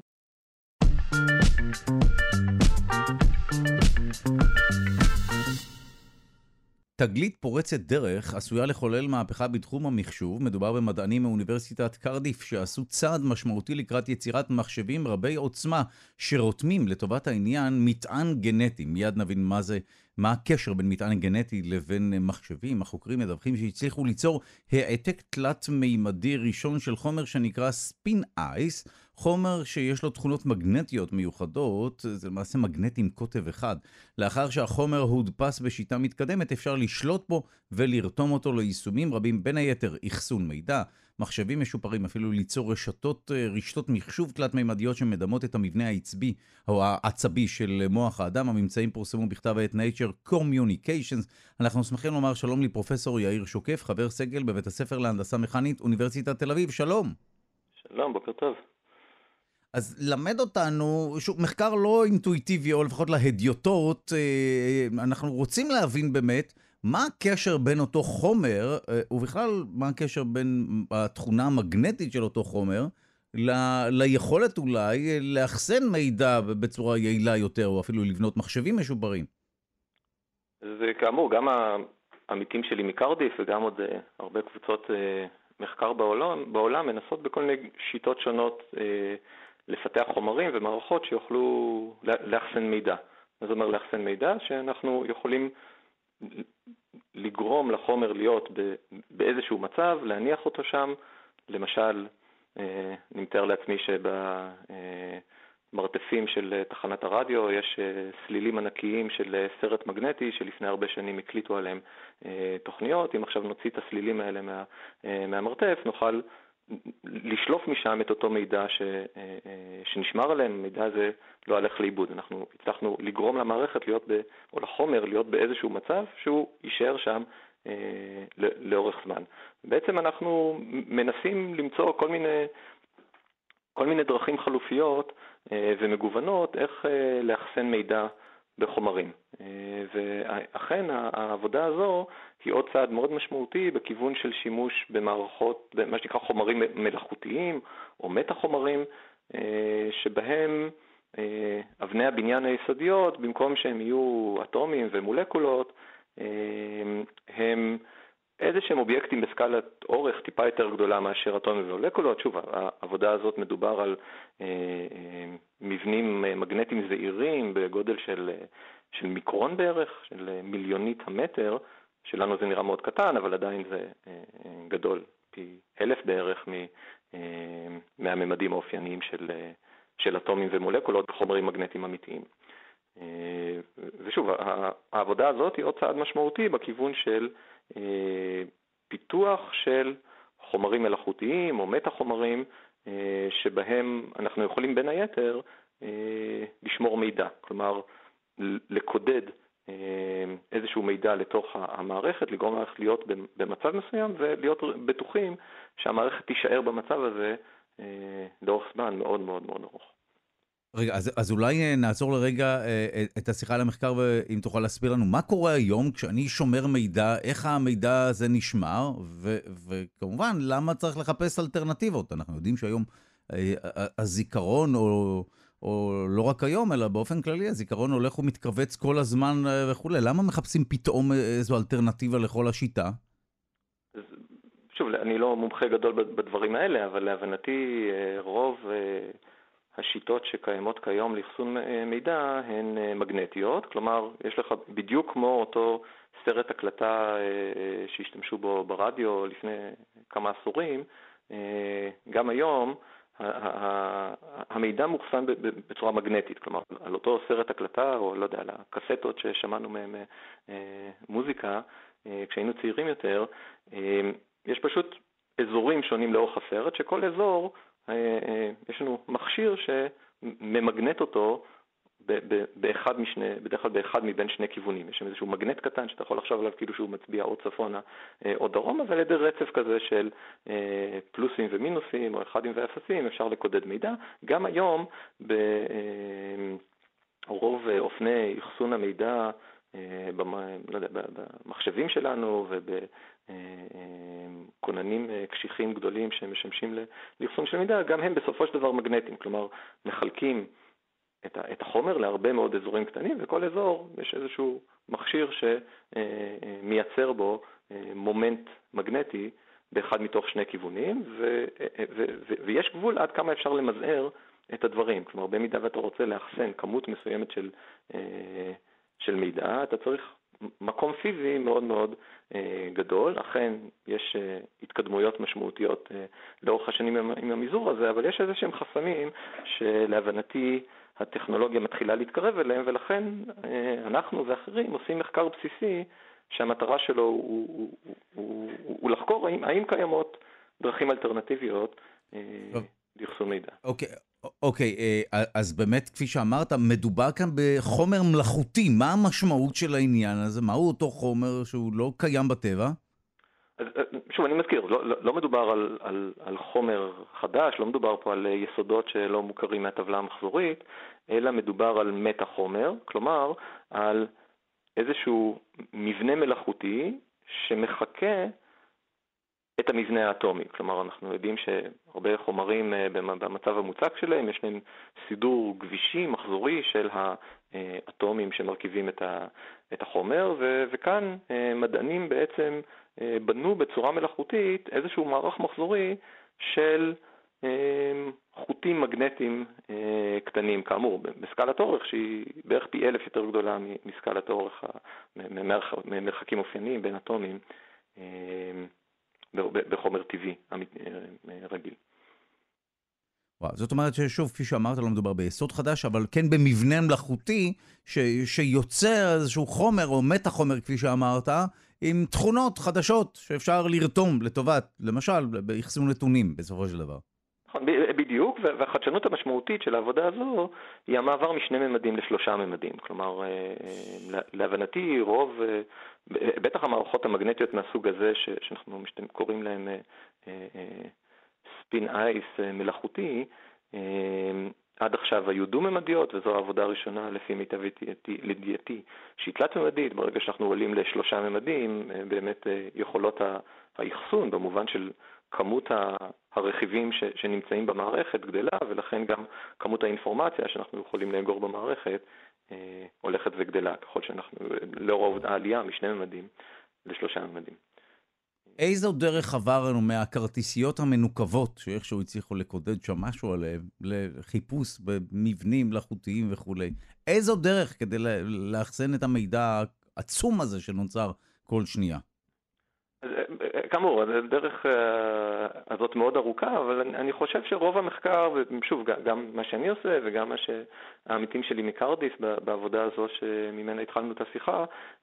תגלית פורצת דרך עשויה לחולל מהפכה בתחום המחשוב. מדובר במדענים מאוניברסיטת קרדיף שעשו צעד משמעותי לקראת יצירת מחשבים רבי עוצמה שרותמים לטובת העניין מטען גנטי. מיד נבין מה זה מה הקשר בין מטען גנטי לבין מחשבים. החוקרים מדווחים שהצליחו ליצור העתק תלת-מימדי ראשון של חומר שנקרא ספין אייס, חומר שיש לו תכונות מגנטיות מיוחדות, זה למעשה מגנט עם קוטב אחד. לאחר שהחומר הודפס בשיטה מתקדמת, אפשר לשלוט בו ולרתום אותו ליישומים רבים, בין היתר אחסון מידע, מחשבים משופרים, אפילו ליצור רשתות מחשוב תלת-מימדיות שמדמות את המבנה העצבי או העצבי של מוח האדם. הממצאים פורסמו בכתב העת Nature Communications. אנחנו שמחים לומר שלום לפרופסור יאיר שוקף, חבר סגל בבית הספר להנדסה מכנית, אוניברסיטת תל אביב. שלום. שלום, בוקר טוב. אז למד אותנו, שוב, מחקר לא אינטואיטיבי, או לפחות להדיוטות, אנחנו רוצים להבין באמת מה הקשר בין אותו חומר, ובכלל מה הקשר בין התכונה המגנטית של אותו חומר, ליכולת אולי לאחסן מידע בצורה יעילה יותר, או אפילו לבנות מחשבים משופרים. זה כאמור, גם העמיתים שלי מקרדיף וגם עוד הרבה קבוצות מחקר בעולם מנסות בכל מיני שיטות שונות לפתח חומרים ומערכות שיוכלו לאחסן מידע. זאת אומרת, לאחסן מידע שאנחנו יכולים לגרום לחומר להיות באיזשהו מצב, להניח אותו שם. למשל, נמתאר לעצמי שבמרתפים של תחנת הרדיו יש סלילים ענקיים של סרט מגנטי שלפני הרבה שנים הקליטו עליהם תוכניות. אם עכשיו נוציא את הסלילים האלה מהמרתף, נוכל לשלוף משם את אותו מידע שנשמר עליהם. מידע הזה לא הלך לאיבוד. אנחנו הצלחנו לגרום למערכת או לחומר להיות באיזשהו מצב שהוא יישאר שם לאורך זמן. בעצם אנחנו מנסים למצוא כל מיני דרכים חלופיות ומגוונות איך לאחסן מידע בחומרים. ואכן העבודה הזו היא עוד צעד מאוד משמעותי בכיוון של שימוש במערכות, מה שנקרא חומרים מלאכותיים או מטה-חומרים, שבהם אבני הבניין היסודיות, במקום שהם יהיו אטומים ומולקולות, הם איזה שהם אובייקטים בסקלת אורך טיפה יותר גדולה מאשר אטומים ומולקולות. שוב, העבודה הזאת מדובר על מבנים מגנטיים זעירים בגודל של מיקרון בערך, של מיליונית המטר. שלנו זה נראה מאוד קטן, אבל עדיין זה גדול, פי 1000 בערך מהממדים האופייניים של אטומים ומולקולות בחומרים מגנטיים אמיתיים. ושוב, העבודה הזאת היא עוד צעד משמעותי בכיוון של פיתוח של חומרים מלאכותיים או מטה-חומרים, שבהם אנחנו יכולים בין היתר לשמור מידע, כלומר לקודד איזשהו מידע לתוך המערכת, לגרום למערכת להיות במצב מסוים ולהיות בטוחים שהמערכת תישאר במצב הזה לאורך זמן מאוד מאוד מאוד ארוך. רגע, אז אולי נעצור לרגע את השיחה על המחקר, ואם תוכל להסביר לנו מה קורה היום כשאני שומר מידע, איך המידע הזה נשמר, וכמובן למה צריך לחפש אלטרנטיבות. אנחנו יודעים שהיום הזיכרון, או לא רק היום, אלא באופן כללי, הזיכרון הולך ומתכווץ כל הזמן וכו'. למה מחפשים פתאום איזו אלטרנטיבה לכל השיטה? שוב, אני לא מומחה גדול בדברים האלה, אבל להבנתי רוב השיטות שקיימות כיום לאחסון מידע הן מגנטיות. כלומר, יש לך בדיוק כמו אותו סרט הקלטה שהשתמשו בו ברדיו לפני כמה עשורים, גם היום המידע מוחסן בצורה מגנטית. כלומר, על אותו סרט הקלטה, או לא יודע, על הקסטות ששמענו מהם מוזיקה כשהיינו צעירים יותר, יש פשוט אזורים שונים לאורך הסרט, שכל אזור יש לנו מכשיר שממגנט אותו בדרך כלל באחד מבין שני כיוונים. יש שם איזשהו מגנט קטן שאתה יכול לחשוב עליו כאילו שהוא מצביע או צפונה או דרומה, אבל על ידי רצף כזה של פלוסים ומינוסים או אחדים ואפסים אפשר לקודד מידע. גם היום ברוב אופני אחסון המידע במחשבים שלנו ובכוננים קשיחים גדולים שמשמשים לאחסון של מידע, גם הם בסופו של דבר מגנטיים. כלומר, מחלקים את החומר להרבה מאוד אזורים קטנים, וכל אזור יש איזשהו מכשיר שמייצר בו מומנט מגנטי באחד מתוך שני כיוונים, ויש גבול עד כמה אפשר למזער את הדברים. כלומר, במידה ואתה רוצה לאחסן כמות מסוימת של של מידע, אתה צריך מקום פיזי מאוד מאוד גדול. אכן יש התקדמויות משמעותיות לאורך השנים עם המזעור הזה, אבל יש איזשהם חסמים שלהבנתי הטכנולוגיה מתחילה להתקרב אליהם, ולכן אנחנו ואחרים עושים מחקר בסיסי שהמטרה שלו הוא לחקור האם קיימות דרכים אלטרנטיביות לאחסון מידע. אוקיי, אז באמת, כפי שאמרת, מדובר כאן בחומר מלאכותי. מה המשמעות של העניין הזה? מהו אותו חומר שהוא לא קיים בטבע? שוב, אני מזכיר, לא מדובר על חומר חדש, לא מדובר פה על יסודות שלא מוכרים מהטבלה המחזורית, אלא מדובר על מטה-חומר, כלומר, על איזשהו מבנה מלאכותי שמחכה את המבנה האטומי. כלומר, אנחנו יודעים שהרבה חומרים במצב המוצק שלהם, יש להם סידור גבישי, מחזורי של האטומים שמרכיבים את החומר, וכאן מדענים בעצם בנו בצורה מלאכותית איזשהו מערך מחזורי של חוטים מגנטיים קטנים, כאמור, בסקלת אורך שהיא בערך פי 1000 יותר גדולה מסקלת אורך, ממרחקים אופייניים בין אטומים, בחומר טבעי רגיל. זאת אומרת ששוב, כפי שאמרת, לא מדובר ביסוד חדש, אבל כן במבנה מלאכותי שיוצר איזשהו חומר או מטה-חומר, כפי שאמרת, עם תכונות חדשות שאפשר לרתום לטובת, למשל, באחסון נתונים בסופו של דבר. בדיוק, והחדשנות המשמעותית של העבודה הזו היא המעבר משני ממדים לשלושה ממדים. כלומר, להבנתי רוב, בטח המערכות המגנטיות מהסוג הזה שאנחנו קוראים להם ספין אייס מלאכותי, עד עכשיו היו דו-ממדיות, וזו העבודה הראשונה לפי מיטב ידיעתי שהיא תלת-ממדית. ברגע שאנחנו עולים לשלושה ממדים, באמת יכולות האחסון במובן של כמות הרכיבים שנמצאים במערכת גדלה, ולכן גם כמות האינפורמציה שאנחנו יכולים לאגור במערכת הולכת וגדלה, ככל שאנחנו, לאור העלייה משני ממדים לשלושה ממדים. איזו דרך עבר לנו מהכרטיסיות המנוקבות, שאיכשהו הצליחו לקודד שם משהו עליהם, לחיפוש במבנים מלאכותיים וכו'. איזו דרך כדי לאחסן את המידע העצום הזה שנוצר כל שנייה? כאמור, הדרך הזאת מאוד ארוכה, אבל אני חושב שרוב המחקר, ושוב, גם מה שאני עושה וגם מה שהעמיתים שלי מקרדיס בעבודה הזו שממנה התחלנו את השיחה,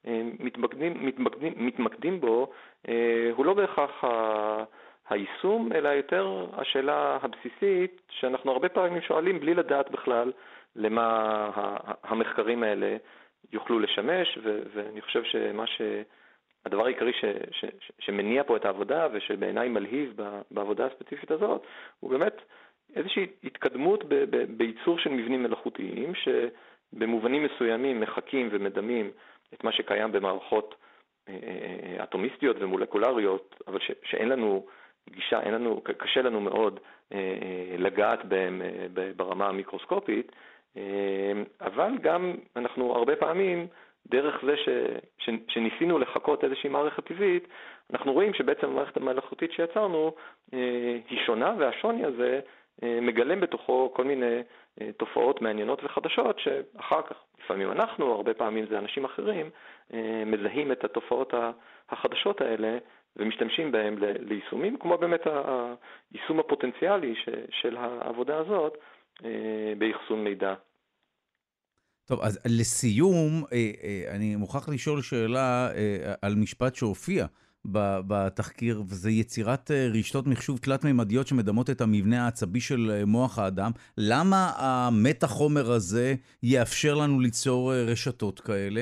מתמקדים בו, הוא לא בהכרח היישום, אלא יותר השאלה הבסיסית שאנחנו הרבה פעמים שואלים בלי לדעת בכלל למה המחקרים האלה יוכלו לשמש, ואני חושב הדבר העיקרי שמניע פה את העבודה ושבעיניי מלהיב בעבודה הספציפית הזאת, הוא באמת איזושהי התקדמות בייצור של מבנים מלאכותיים שבמובנים מסוימים מחקים ומדמים את מה שקיים במערכות אטומיסטיות ומולקולריות, אבל שאין לנו גישה, קשה לנו מאוד לגעת בהם ברמה המיקרוסקופית, אבל גם אנחנו הרבה פעמים דרך זה שניסינו לחכות איזושהי מערכת טבעית, אנחנו רואים שבעצם המערכת המלאכותית שיצרנו היא שונה, והשוני הזה מגלם בתוכו כל מיני תופעות מעניינות וחדשות, שאחר כך, לפעמים אנחנו, הרבה פעמים זה אנשים אחרים, מזהים את התופעות החדשות האלה ומשתמשים בהם ליישומים, כמו באמת היישום הפוטנציאלי של העבודה הזאת באחסון מידע. טוב, אז לסיום, אני מוכרח לשאול שאלה על משפט שהופיע בתחקיר, וזה יצירת רשתות מחשוב תלת-ממדיות שמדמות את המבנה העצבי של מוח האדם. למה המטה-חומר הזה יאפשר לנו ליצור רשתות כאלה?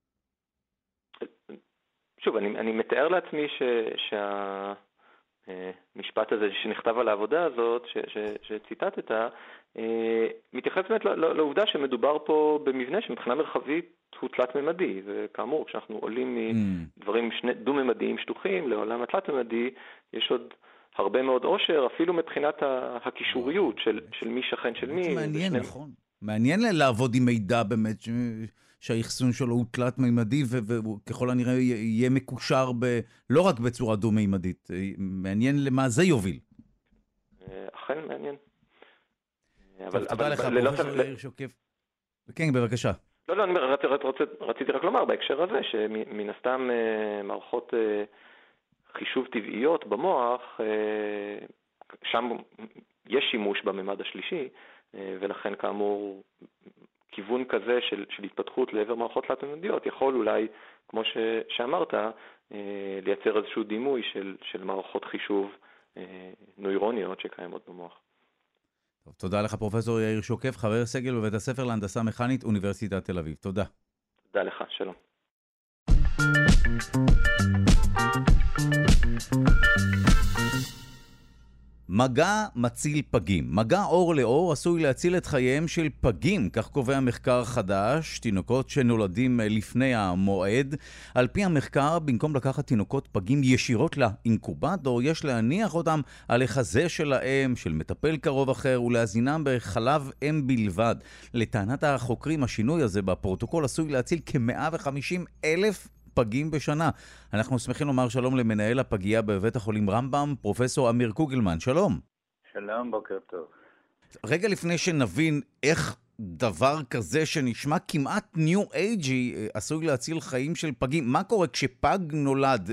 שוב, אני מתאר לעצמי שהמשפט הזה שנכתב על העבודה הזאת, שציטטת, מתייחס באמת לעובדה שמדובר פה במבנה שמבחינה מרחבית הוא תלת-ממדי, וכאמור, כשאנחנו עולים מדברים דו-ממדיים שטוחים לעולם התלת-ממדי, יש עוד הרבה מאוד עושר, אפילו מבחינת הקישוריות של מי שכן של מי. מעניין, נכון. מעניין לעבוד עם מידע באמת שהאחסון שלו הוא תלת-ממדי, וככל הנראה יהיה מקושר לא רק בצורה דו-ממדית. מעניין למה זה יוביל. אכן מעניין. תודה לך, פרופסור יאיר שוקף. כן, בבקשה. לא, אני רציתי רק לומר בהקשר הזה, שמן הסתם מערכות חישוב טבעיות במוח, שם יש שימוש בממד השלישי, ולכן כאמור כיוון כזה של התפתחות לעבר מערכות תלת-ממדיות יכול אולי, כמו שאמרת, לייצר איזשהו דימוי של מערכות חישוב נוירוניות שקיימות במוח. טוב, תודה לך פרופסור יאיר שוקף, חבר סגל בבית הספר להנדסה מכנית, אוניברסיטת תל אביב. תודה. תודה לך, שלום. מגע מציל פגים. מגע אור לאור עשוי להציל את חייהם של פגים, כך קובע מחקר חדש, תינוקות שנולדים לפני המועד. על פי המחקר, במקום לקחת תינוקות פגים ישירות לאינקובטור, יש להניח אותם על החזה של האם, של מטפל קרוב אחר, ולהזינם בחלב אם בלבד. לטענת החוקרים, השינוי הזה בפרוטוקול עשוי להציל כ-150,000 פגים בשנה. אנחנו שמחים לומר שלום למנהל הפגייה בבית החולים רמב"ם, פרופסור אמיר קוגלמן. שלום. שלום, בוקר טוב. רגע לפני שנבין איך דבר כזה שנשמע כמעט ניו אייג'י עשוי להציל חיים של פגים, מה קורה כשפג נולד?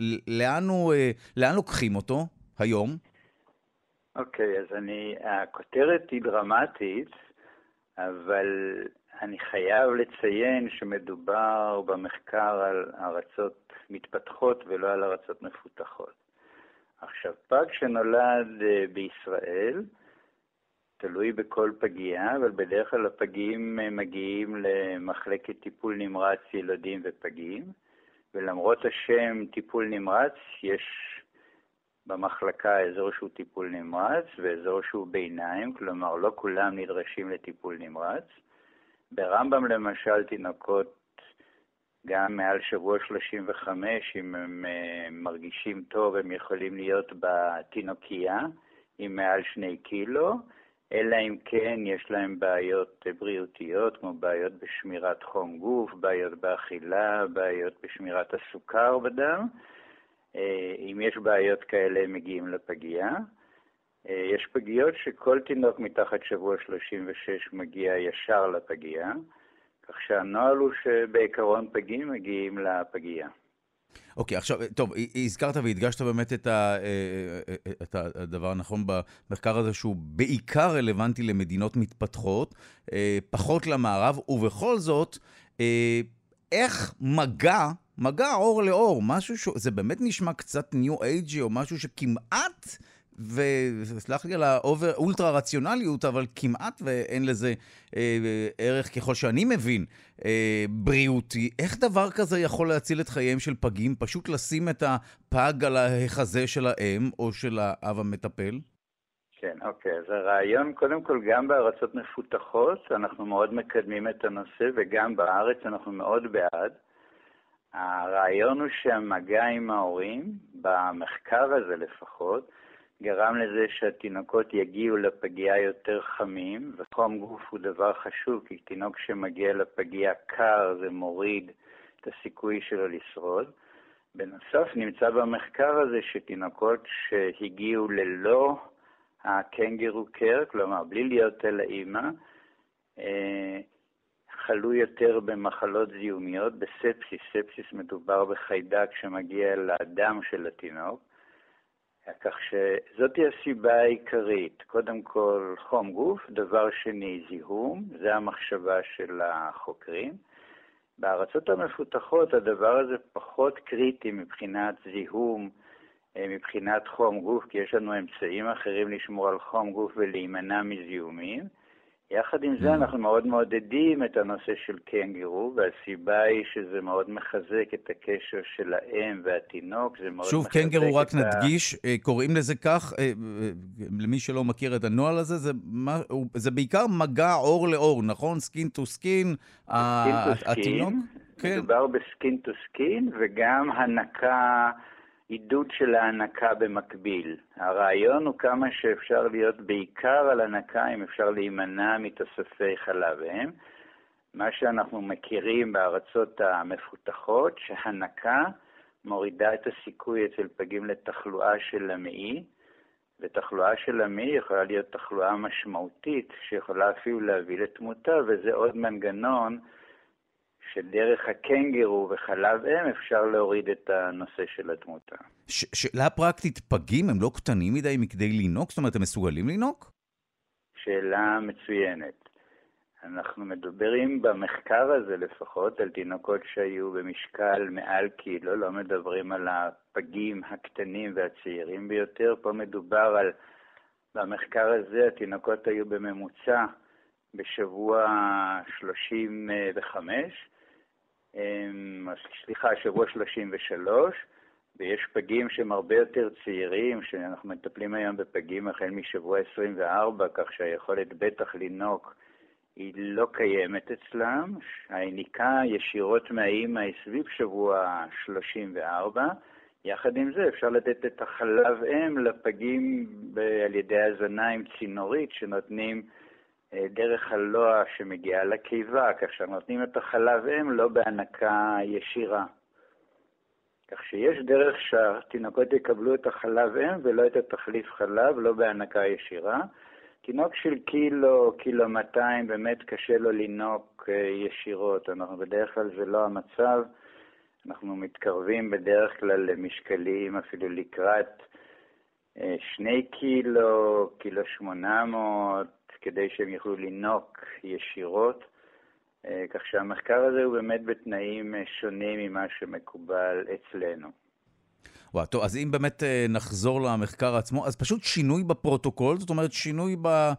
לאן לוקחים אותו היום? אוקיי, אז הכותרת היא דרמטית, אבל אני חייב לציין שמדובר במחקר על ארצות מתפתחות ולא על ארצות מפותחות. עכשיו, פג שנולד בישראל, תלוי בכל פגייה, אבל בדרך כלל הפגים מגיעים למחלקת טיפול נמרץ ילדים ופגים, ולמרות השם טיפול נמרץ, יש במחלקה אזור שהוא טיפול נמרץ ואזור שהוא ביניים, כלומר לא כולם נדרשים לטיפול נמרץ. ברמב"ם למשל תינוקות גם מעל שבוע 35, אם הם מרגישים טוב, הם יכולים להיות בתינוקייה עם מעל 2 קילו, אלא אם כן יש להם בעיות בריאותיות, כמו בעיות בשמירת חום גוף, בעיות באכילה, בעיות בשמירת הסוכר בדם. אם יש בעיות כאלה הם מגיעים לפגייה. יש פגיות שכל תינוק מתחת שבוע 36 מגיע ישר לפגייה, כך שהנוהל הוא שבעיקרון פגים מגיעים לפגייה. אוקיי, עכשיו, טוב, הזכרת והדגשת באמת את הדבר הנכון במחקר הזה, שהוא בעיקר רלוונטי למדינות מתפתחות, פחות למערב, ובכל זאת, איך מגע אור לאור, משהו זה באמת נשמע קצת ניו אייג'י, או משהו שכמעט, וסלח לי על האולטרה רציונליות, אבל כמעט ואין לזה ערך ככל שאני מבין בריאותי. איך דבר כזה יכול להציל את חייהם של פגים? פשוט לשים את הפג על החזה של האם או של האב המטפל? כן, אוקיי. אז הרעיון, קודם כל, גם בארצות מפותחות, אנחנו מאוד מקדמים את הנושא, וגם בארץ אנחנו מאוד בעד. הרעיון הוא שהמגע עם ההורים, במחקר הזה לפחות, גרם לזה שהתינוקות יגיעו לפגייה יותר חמים, וחום גוף הוא דבר חשוב, כי תינוק שמגיע לפגייה קר זה מוריד את הסיכוי שלו לשרוד. בנוסף, נמצא במחקר הזה שתינוקות שהגיעו ללא הקנגרו קר, כלומר בלי להיות אל האמא, חלו יותר במחלות זיהומיות, בספסיס. ספסיס מדובר בחיידק שמגיע לדם של התינוק, כך שזאת היא הסיבה העיקרית. קודם כל חום גוף, דבר שני זיהום, זה המחשבה של החוקרים. בארצות המפותחות הדבר הזה פחות קריטי מבחינת זיהום, מבחינת חום גוף, כי יש לנו אמצעים אחרים לשמור על חום גוף ולהימנע מזיהומים. יחד עם זה אנחנו מאוד מעודדים את הנושא של קנגרו, והסיבה היא שזה מאוד מחזק את הקשר של האם והתינוק. שוב, קנגרו רק נדגיש, קוראים לזה כך, למי שלא מכיר את הנוהל הזה, זה בעיקר מגע אור לאור, נכון? סקין טו סקין, התינוק? מדובר בסקין טו סקין, וגם הנקה, עידוד של ההנקה במקביל. הרעיון הוא כמה שאפשר להיות בעיקר על הנקה, אם אפשר להימנע מתוספי חלב אם. מה שאנחנו מכירים בארצות המפותחות, שהנקה מורידה את הסיכוי אצל פגים לתחלואה של המעי, ותחלואה של המעי יכולה להיות תחלואה משמעותית, שיכולה אפילו להביא לתמותה, וזה עוד מנגנון שדרך הקנגרו וחלב אם אפשר להוריד את הנושא של התמותה. שאלה פרקטית, פגים הם לא קטנים מדי מכדי לינוק? זאת אומרת, הם מסוגלים לינוק? שאלה מצוינת. אנחנו מדברים במחקר הזה לפחות על תינוקות שהיו במשקל מעל קילו, לא מדברים על הפגים הקטנים והצעירים ביותר. פה מדובר על, במחקר הזה התינוקות היו בממוצע בשבוע 35, שבוע 33, ויש פגים שהם הרבה יותר צעירים, שאנחנו מטפלים היום בפגים החל משבוע 24, כך שהיכולת בטח לינוק היא לא קיימת אצלם. העניקה ישירות מהאמא היא סביב שבוע 34. יחד עם זה אפשר לתת את החלב אם לפגים על ידי הזנה עם צינורית שנותנים דרך הלוע שמגיעה לקיבה, כך שנותנים את החלב אם לא בהנקה ישירה. כך שיש דרך שהתינוקות יקבלו את החלב אם ולא את התחליף חלב, לא בהנקה ישירה. תינוק של קילו 200 באמת קשה לו לינוק ישירות. אנחנו בדרך כלל זה לא המצב. אנחנו מתקרבים בדרך כלל למשקלים אפילו לקראת 2 קילו, קילו 800, כדי שהם יוכלו לינוק ישירות. כך שהמחקר הזה הוא באמת בתנאים שונים ממה שמקובל אצלנו. וואו, טוב, אז אם באמת נחזור למחקר עצמו, אז פשוט שינוי בפרוטוקול, זאת אומרת שינוי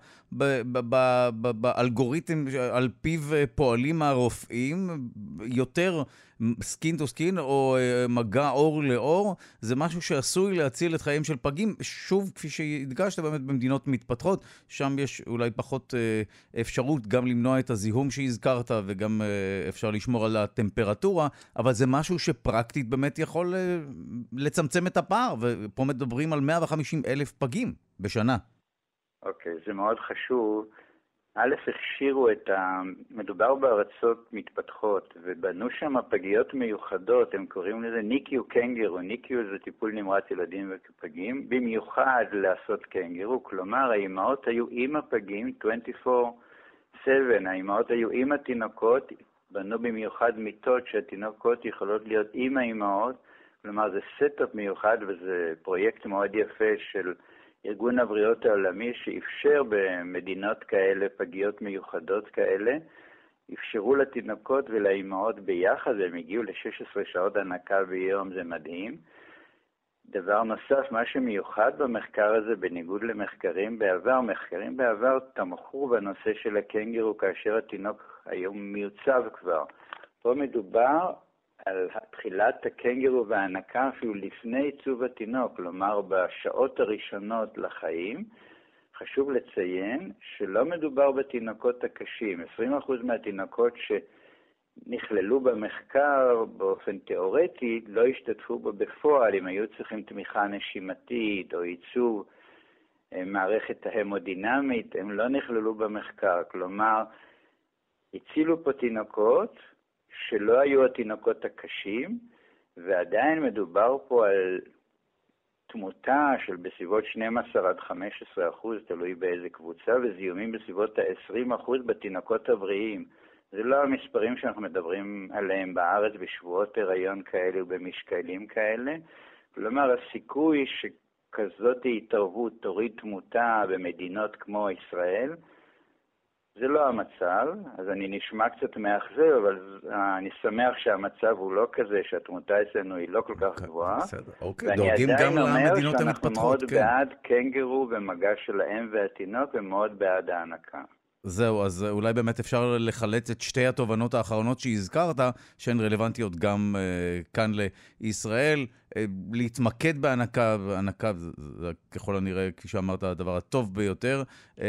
באלגוריתם על פיו פועלים הרופאים, יותר סקין טו סקין או מגע אור לאור, זה משהו שעשוי להציל את חיים של פגים. שוב, כפי שהדגשת, באמת במדינות מתפתחות, שם יש אולי פחות אפשרות גם למנוע את הזיהום שהזכרת, וגם אפשר לשמור על הטמפרטורה, אבל זה משהו שפרקטית באמת יכול לצמצם את הפער, ופה מדברים על 150,000 פגים בשנה. אוקיי, זה מאוד חשוב. א', הכשירו מדובר בארצות מתפתחות, ובנו שם פגיות מיוחדות, הם קוראים לזה ניקיו קנגרו. ניקיו זה טיפול נמרץ ילדים ופגים, במיוחד לעשות קנגרו, כלומר האימהות היו עם הפגים 24/7, האימהות היו עם התינוקות, בנו במיוחד מיטות שהתינוקות יכולות להיות עם האימהות, כלומר זה סטאפ מיוחד וזה פרויקט מאוד יפה של ארגון הבריאות העולמי שאפשר במדינות כאלה, פגיות מיוחדות כאלה, אפשרו לתינוקות ולאימהות ביחד, הם הגיעו ל-16 שעות הנקה ביום, זה מדהים. דבר נוסף, מה שמיוחד במחקר הזה, בניגוד למחקרים בעבר תמכו בנושא של הקנגרו כאשר התינוק היום מיוצב כבר. פה מדובר על תחילת הקנגרו וההנקה אפילו לפני עיצוב התינוק, כלומר בשעות הראשונות לחיים. חשוב לציין שלא מדובר בתינוקות הקשים. 20% מהתינוקות שנכללו במחקר באופן תיאורטי לא השתתפו בו בפועל, אם היו צריכים תמיכה נשימתית או עיצוב מערכת ההמודינמית, הם לא נכללו במחקר. כלומר, הצילו פה תינוקות שלא היו התינוקות הקשים, ועדיין מדובר פה על תמותה של בסביבות 12-15%, תלוי באיזה קבוצה, וזיהומים בסביבות ה-20% בתינוקות הבריאים. זה לא המספרים שאנחנו מדברים עליהם בארץ בשבועות הריון כאלה ובמשקלים כאלה. כלומר, הסיכוי שכזאת התערבות תוריד תמותה במדינות כמו ישראל, זה לא המצב, אז אני נשמע קצת מאכזב, אבל אני שמח שהמצב הוא לא כזה, שהתמותה אצלנו היא לא כל כך גבוהה. ואני עדיין אומר שאנחנו מאוד בעד קנגרו במגע של האם והתינוק, ומאוד בעד ההנקה. זהו, אז אולי באמת אפשר לחלץ את שתי התובנות האחרונות שהזכרת, שהן רלוונטיות גם כאן לישראל, להתמקד בהנקה, והנקה זה ככל הנראה, כפי שאמרת, הדבר הטוב ביותר,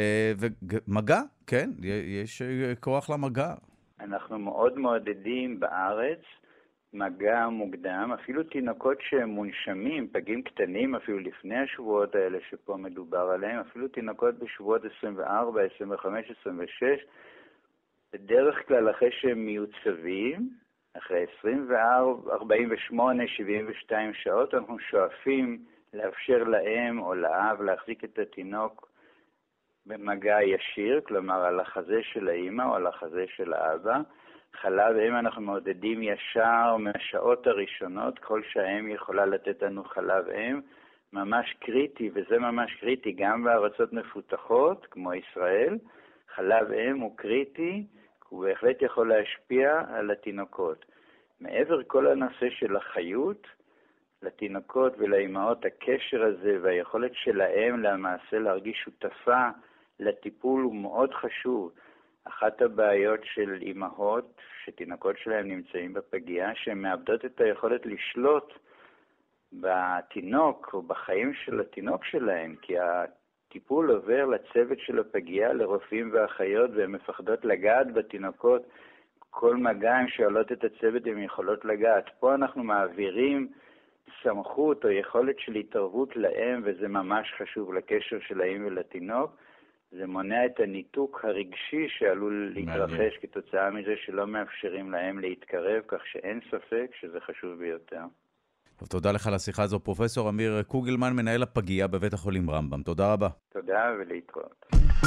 ומגע, כן, יש כוח למגע. אנחנו מאוד מעודדים בארץ מגע מוקדם, אפילו תינוקות שהם מונשמים, פגים קטנים, אפילו לפני השבועות האלה שפה מדובר עליהם, אפילו תינוקות בשבועות 24, 25, 26, בדרך כלל אחרי שהם מיוצבים, אחרי 24, 48, 72 שעות, אנחנו שואפים לאפשר להם או לאב להחזיק את התינוק במגע ישיר, כלומר על החזה של האמא או על החזה של האבא. חלב אם אנחנו מעודדים ישר מהשעות הראשונות, כל שהאם יכולה לתת לנו חלב אם, ממש קריטי, וזה ממש קריטי גם בארצות מפותחות, כמו ישראל. חלב אם הוא קריטי, הוא בהחלט יכול להשפיע על התינוקות. מעבר כל הנושא של החיות, לתינוקות ולאימהות, הקשר הזה והיכולת שלהם למעשה להרגיש שותפה לטיפול הוא מאוד חשוב. אחת הבעיות של אימהות, שתינוקות שלהם נמצאים בפגייה, שהן מאבדות את היכולת לשלוט בתינוק או בחיים של התינוק שלהם, כי הטיפול עובר לצוות של הפגייה, לרופאים ואחיות, והן מפחדות לגעת בתינוקות. כל מגע הן שואלות את הצוות אם יכולות לגעת. פה אנחנו מעבירים סמכות או יכולת של התערבות להם, וזה ממש חשוב לקשר של האם ולתינוק. זה מונע את הניתוק הרגשי שעלול להתרחש כתוצאה מזה שלא מאפשרים להם להתקרב, כך שאין ספק שזה חשוב ביותר. טוב, תודה לך על השיחה הזו, פרופסור אמיר קוגלמן, מנהל הפגייה בבית החולים רמב"ם. תודה רבה. תודה ולהתראות.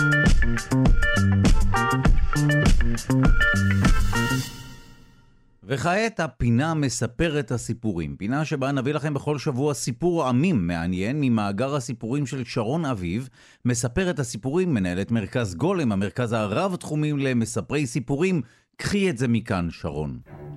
וכעת הפינה מספרת הסיפורים, פינה שבה נביא לכם בכל שבוע סיפור עמים מעניין ממאגר הסיפורים של שרון אביב. מספרת הסיפורים מנהלת מרכז גולם, המרכז הרב-תחומים למספרי סיפורים. קחי את זה מכאן, שרון.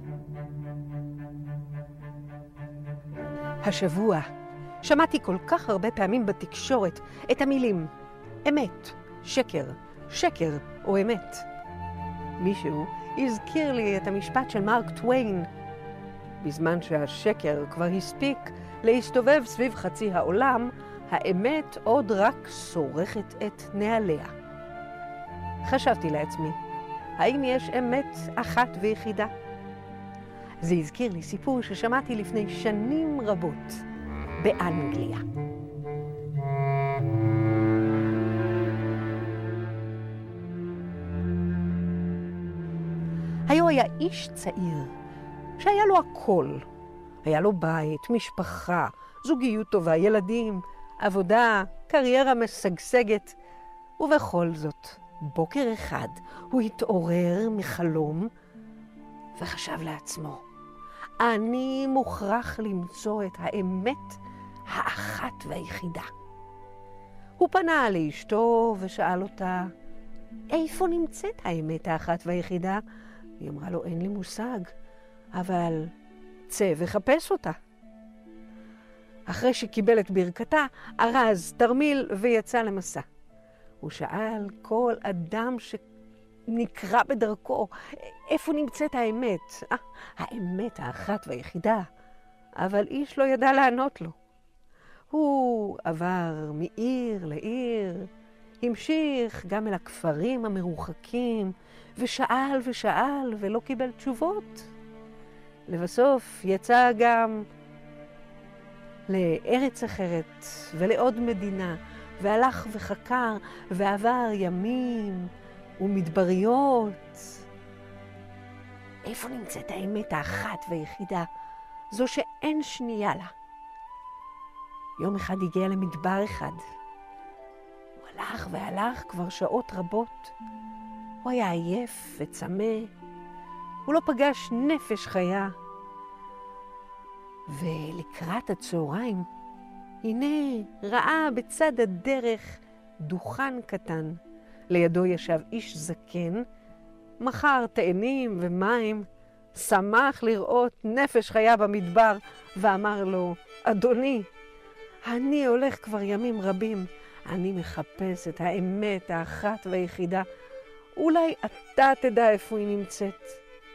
השבוע שמעתי כל כך הרבה פעמים בתקשורת את המילים אמת, שקר, שקר או אמת. מישהו הזכיר לי את המשפט של מרק טוויין. בזמן שהשקר כבר הספיק להסתובב סביב חצי העולם, האמת עוד רק שורחת את נעליה. חשבתי לעצמי, האם יש אמת אחת ויחידה? זה הזכיר לי סיפור ששמעתי לפני שנים רבות באנגליה. היה איש צעיר שהיה לו הכל. היה לו בית, משפחה, זוגיות טובה, ילדים, עבודה, קריירה משגשגת. ובכל זאת, בוקר אחד הוא התעורר מחלום וחשב לעצמו, אני מוכרח למצוא את האמת האחת והיחידה. הוא פנה לאשתו ושאל אותה, איפה נמצאת האמת האחת והיחידה? היא אמרה לו, אין לי מושג, אבל צא וחפש אותה. אחרי שקיבל את ברכתה, ארז תרמיל ויצא למסע. הוא שאל כל אדם שנקרא בדרכו, איפה נמצאת האמת? האמת האחת והיחידה. אבל איש לא ידע לענות לו. הוא עבר מעיר לעיר, המשיך גם אל הכפרים המרוחקים, ושאל ושאל ולא קיבל תשובות. לבסוף יצא גם לארץ אחרת ולעוד מדינה, והלך וחקר ועבר ימים ומדבריות. איפה נמצאת האמת האחת והיחידה, זו שאין שנייה לה? יום אחד הגיע למדבר אחד. הוא הלך והלך כבר שעות רבות. הוא היה עייף וצמא. הוא לא פגש נפש חיה. ולקראת הצהריים, הנה ראה בצד הדרך דוכן קטן. לידו ישב איש זקן, מכר תאנים ומים, שמח לראות נפש חיה במדבר, ואמר לו, אדוני, אני הולך כבר ימים רבים, אני מחפש את האמת האחת והיחידה, אולי אתה תדע איפה היא נמצאת.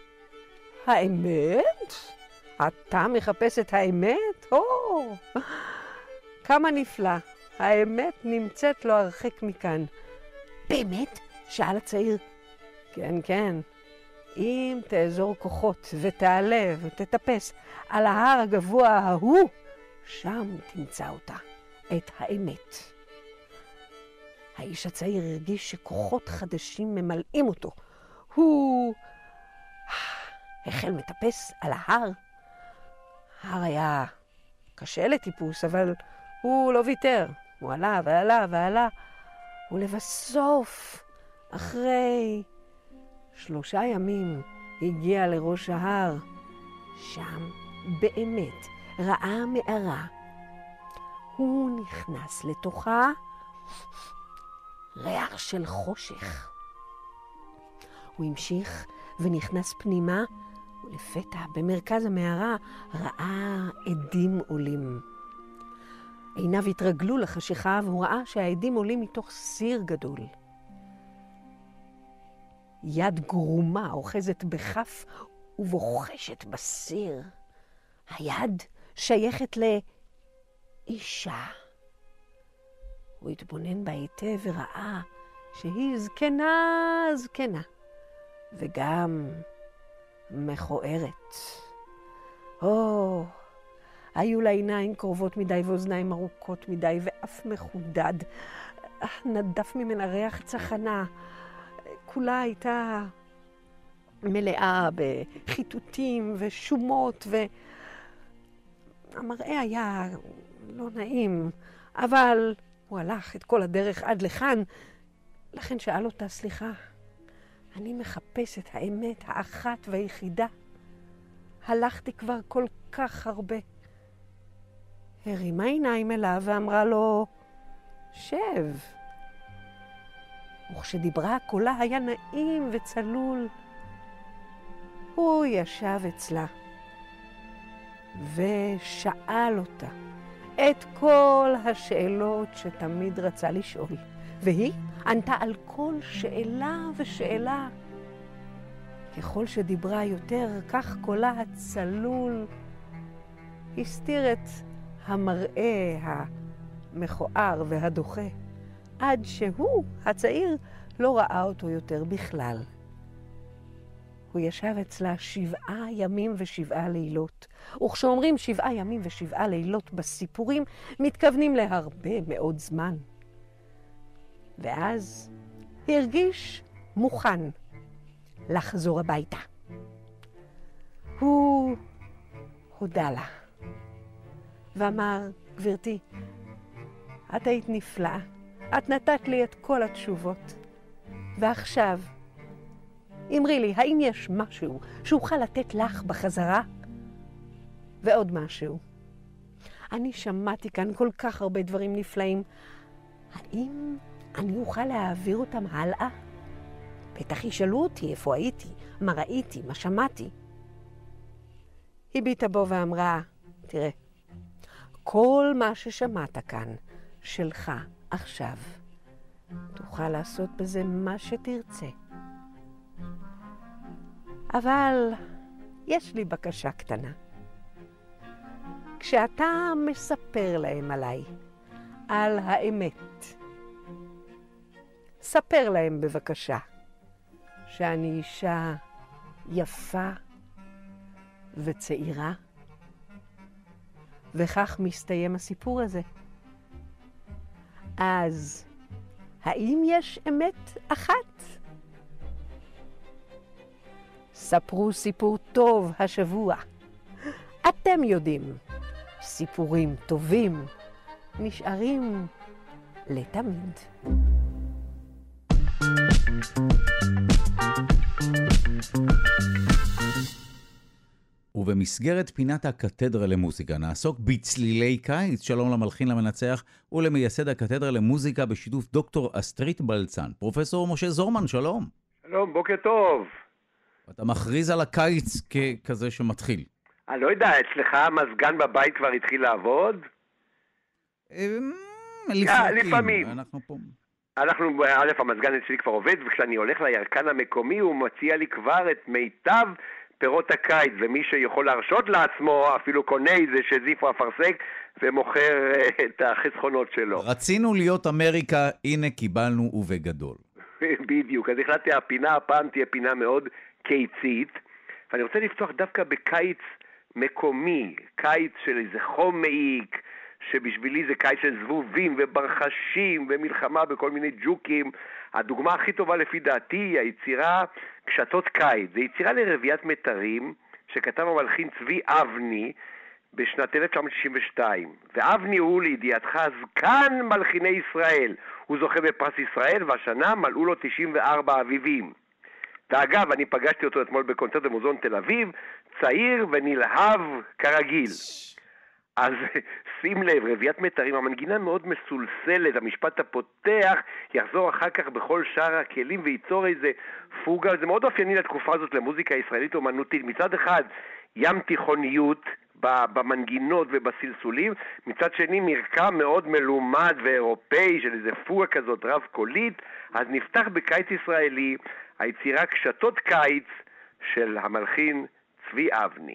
האמת? אתה מחפש את האמת? כמה נפלא, האמת נמצאת לא הרחק מכאן. באמת? שאל הצעיר. כן, כן. אם תאזור כוחות ותעלה ותטפס על ההר הגבוה ההוא, שם תמצא אותה, את האמת. האיש הצעיר הרגיש שכוחות חדשים ממלאים אותו. הוא החל מטפס על ההר. ההר היה קשה לטיפוס, אבל הוא לא ויתר. הוא עלה ועלה ועלה. ולבסוף, אחרי 3 ימים, הגיע לראש ההר. שם באמת ראה מערה. הוא נכנס לתוכה, ריח של חושך. הוא המשיך ונכנס פנימה, ולפתע במרכז המערה ראה עדים עולים. עיניו התרגלו לחשיכה, והוא ראה שהעדים עולים מתוך סיר גדול. יד גרומה אוחזת בכף ובוחשת בסיר. היד שייכת לאישה. הוא התבונן בה היטב וראה שהיא זקנה, וגם מכוערת. היו לה עיניים קרובות מדי ואוזניים ארוכות מדי ואף מחודד. נדף ממנה ריח צחנה. כולה הייתה מלאה בחיטוטים ושומות, והמראה היה לא נעים, אבל הוא הלך את כל הדרך עד לכאן. לכן שאל אותה, סליחה, אני מחפש את האמת האחת והיחידה. הלכתי כבר כל כך הרבה. הרימה עיניים אליו ואמרה לו, שב. וכשדיברה קולה היה נעים וצלול. הוא ישב אצלה ושאל אותה את כל השאלות שתמיד רצה לשאול. והיא ענתה על כל שאלה ושאלה. ככל שדיברה יותר, כך קולה הצלול הסתיר את המראה המכוער והדוחה, עד שהוא, הצעיר, לא ראה אותו יותר בכלל. הוא ישב אצלה 7 ימים ו7 לילות. וכשאומרים 7 ימים ו7 לילות בסיפורים, מתכוונים להרבה מאוד זמן. ואז הרגיש מוכן לחזור הביתה. הוא הודה לה ואמר, גברתי, את היית נפלאה. את נתת לי את כל התשובות. ועכשיו, אמרי לי, האם יש משהו שאוכל לתת לך בחזרה? ועוד משהו. אני שמעתי כאן כל כך הרבה דברים נפלאים. האם אני אוכל להעביר אותם הלאה? בטח ישאלו אותי איפה הייתי, מה ראיתי, מה שמעתי. היא ביטה בו ואמרה, תראה, כל מה ששמעת כאן שלך עכשיו. תוכל לעשות בזה מה שתרצה. אבל יש לי בקשה קטנה. כשאתה מספר להם עליי, על האמת, ספר להם בבקשה שאני אישה יפה וצעירה, וכך מסתיים הסיפור הזה. אז האם יש אמת אחת? ספרו סיפור טוב השבוע. אתם יודעים, סיפורים טובים נשארים לתמיד. ובמסגרת פינת הקתדרה למוזיקה נעסוק בצלילי קיץ. שלום למלחין, למנצח ולמייסד הקתדרה למוזיקה בשיתוף דוקטור אסטרית בלצן. פרופסור משה זורמן, שלום. שלום, בוקר טוב. אתה מכריז על הקיץ ככזה שמתחיל. אני לא יודע, אצלך המזגן בבית כבר התחיל לעבוד? לפעמים. המזגן אצלי כבר עובד, וכשאני הולך לירקן המקומי הוא מציע לי כבר את מיטב פירות הקיץ, ומי שיכול להרשות לעצמו אפילו קונה איזה שזיף או אפרסק ומוכר את החסכונות שלו. רצינו להיות אמריקה, הנה קיבלנו ובגדול. בדיוק, אז החלטתי, הפינה הפעם תהיה פינה מאוד קיצית, ואני רוצה לפתוח דווקא בקיץ מקומי, קיץ של איזה חום מעיק, שבשבילי זה קיץ של זבובים וברחשים ומלחמה בכל מיני ג'וקים. הדוגמה הכי טובה לפי דעתי היא היצירה קשתות קיץ. זה יצירה לרביית מטרים שכתב המלחין צבי אבני בשנת 1962. ואבני הוא, לידיעתך, זקן מלחיני ישראל. הוא זוכה בפרס ישראל, והשנה מלאו לו 94 אביבים. ואגב, אני פגשתי אותו אתמול בקונצרט במוזיאון תל אביב, צעיר ונלהב כרגיל. אז שים לב, רביעיית מיתרים, המנגינה מאוד מסולסלת, המשפט הפותח יחזור אחר כך בכל שאר הכלים וייצור איזה פוגה. זה מאוד אופייני לתקופה הזאת למוזיקה הישראלית אומנותית. מצד אחד, ים תיכוניות במנגינות ובסלסולים, מצד שני מרקם מאוד מלומד ואירופאי של איזה פוגה כזאת רב קולית. אז נפתח בקיץ ישראלי היצירה קשתות קיץ של המלחין צבי אבני.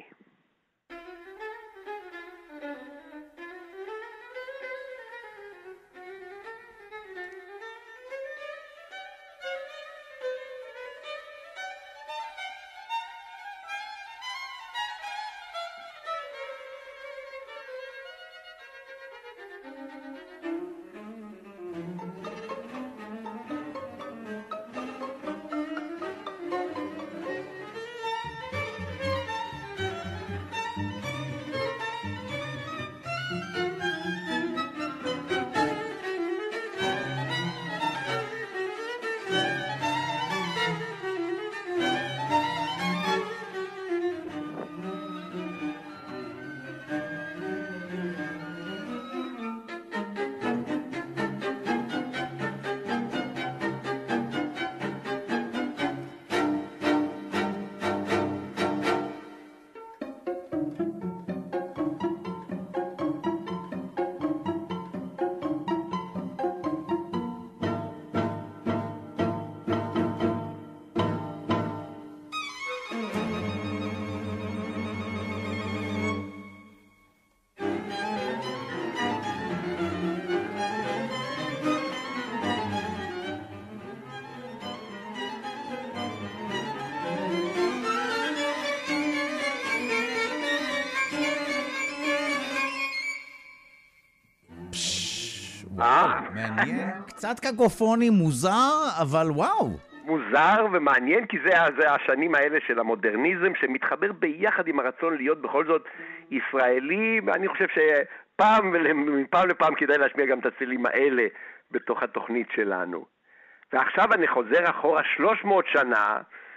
מעניין, קצת קקופוני, מוזר, אבל וואו. מוזר ומעניין, כי זה השנים האלה של המודרניזם שמתחבר ביחד עם הרצון להיות בכל זאת ישראלי, ואני חושב שפעם לפעם כדאי להשמיע גם את הצלילים האלה בתוך התוכנית שלנו. ועכשיו אני חוזר אחורה 300 שנה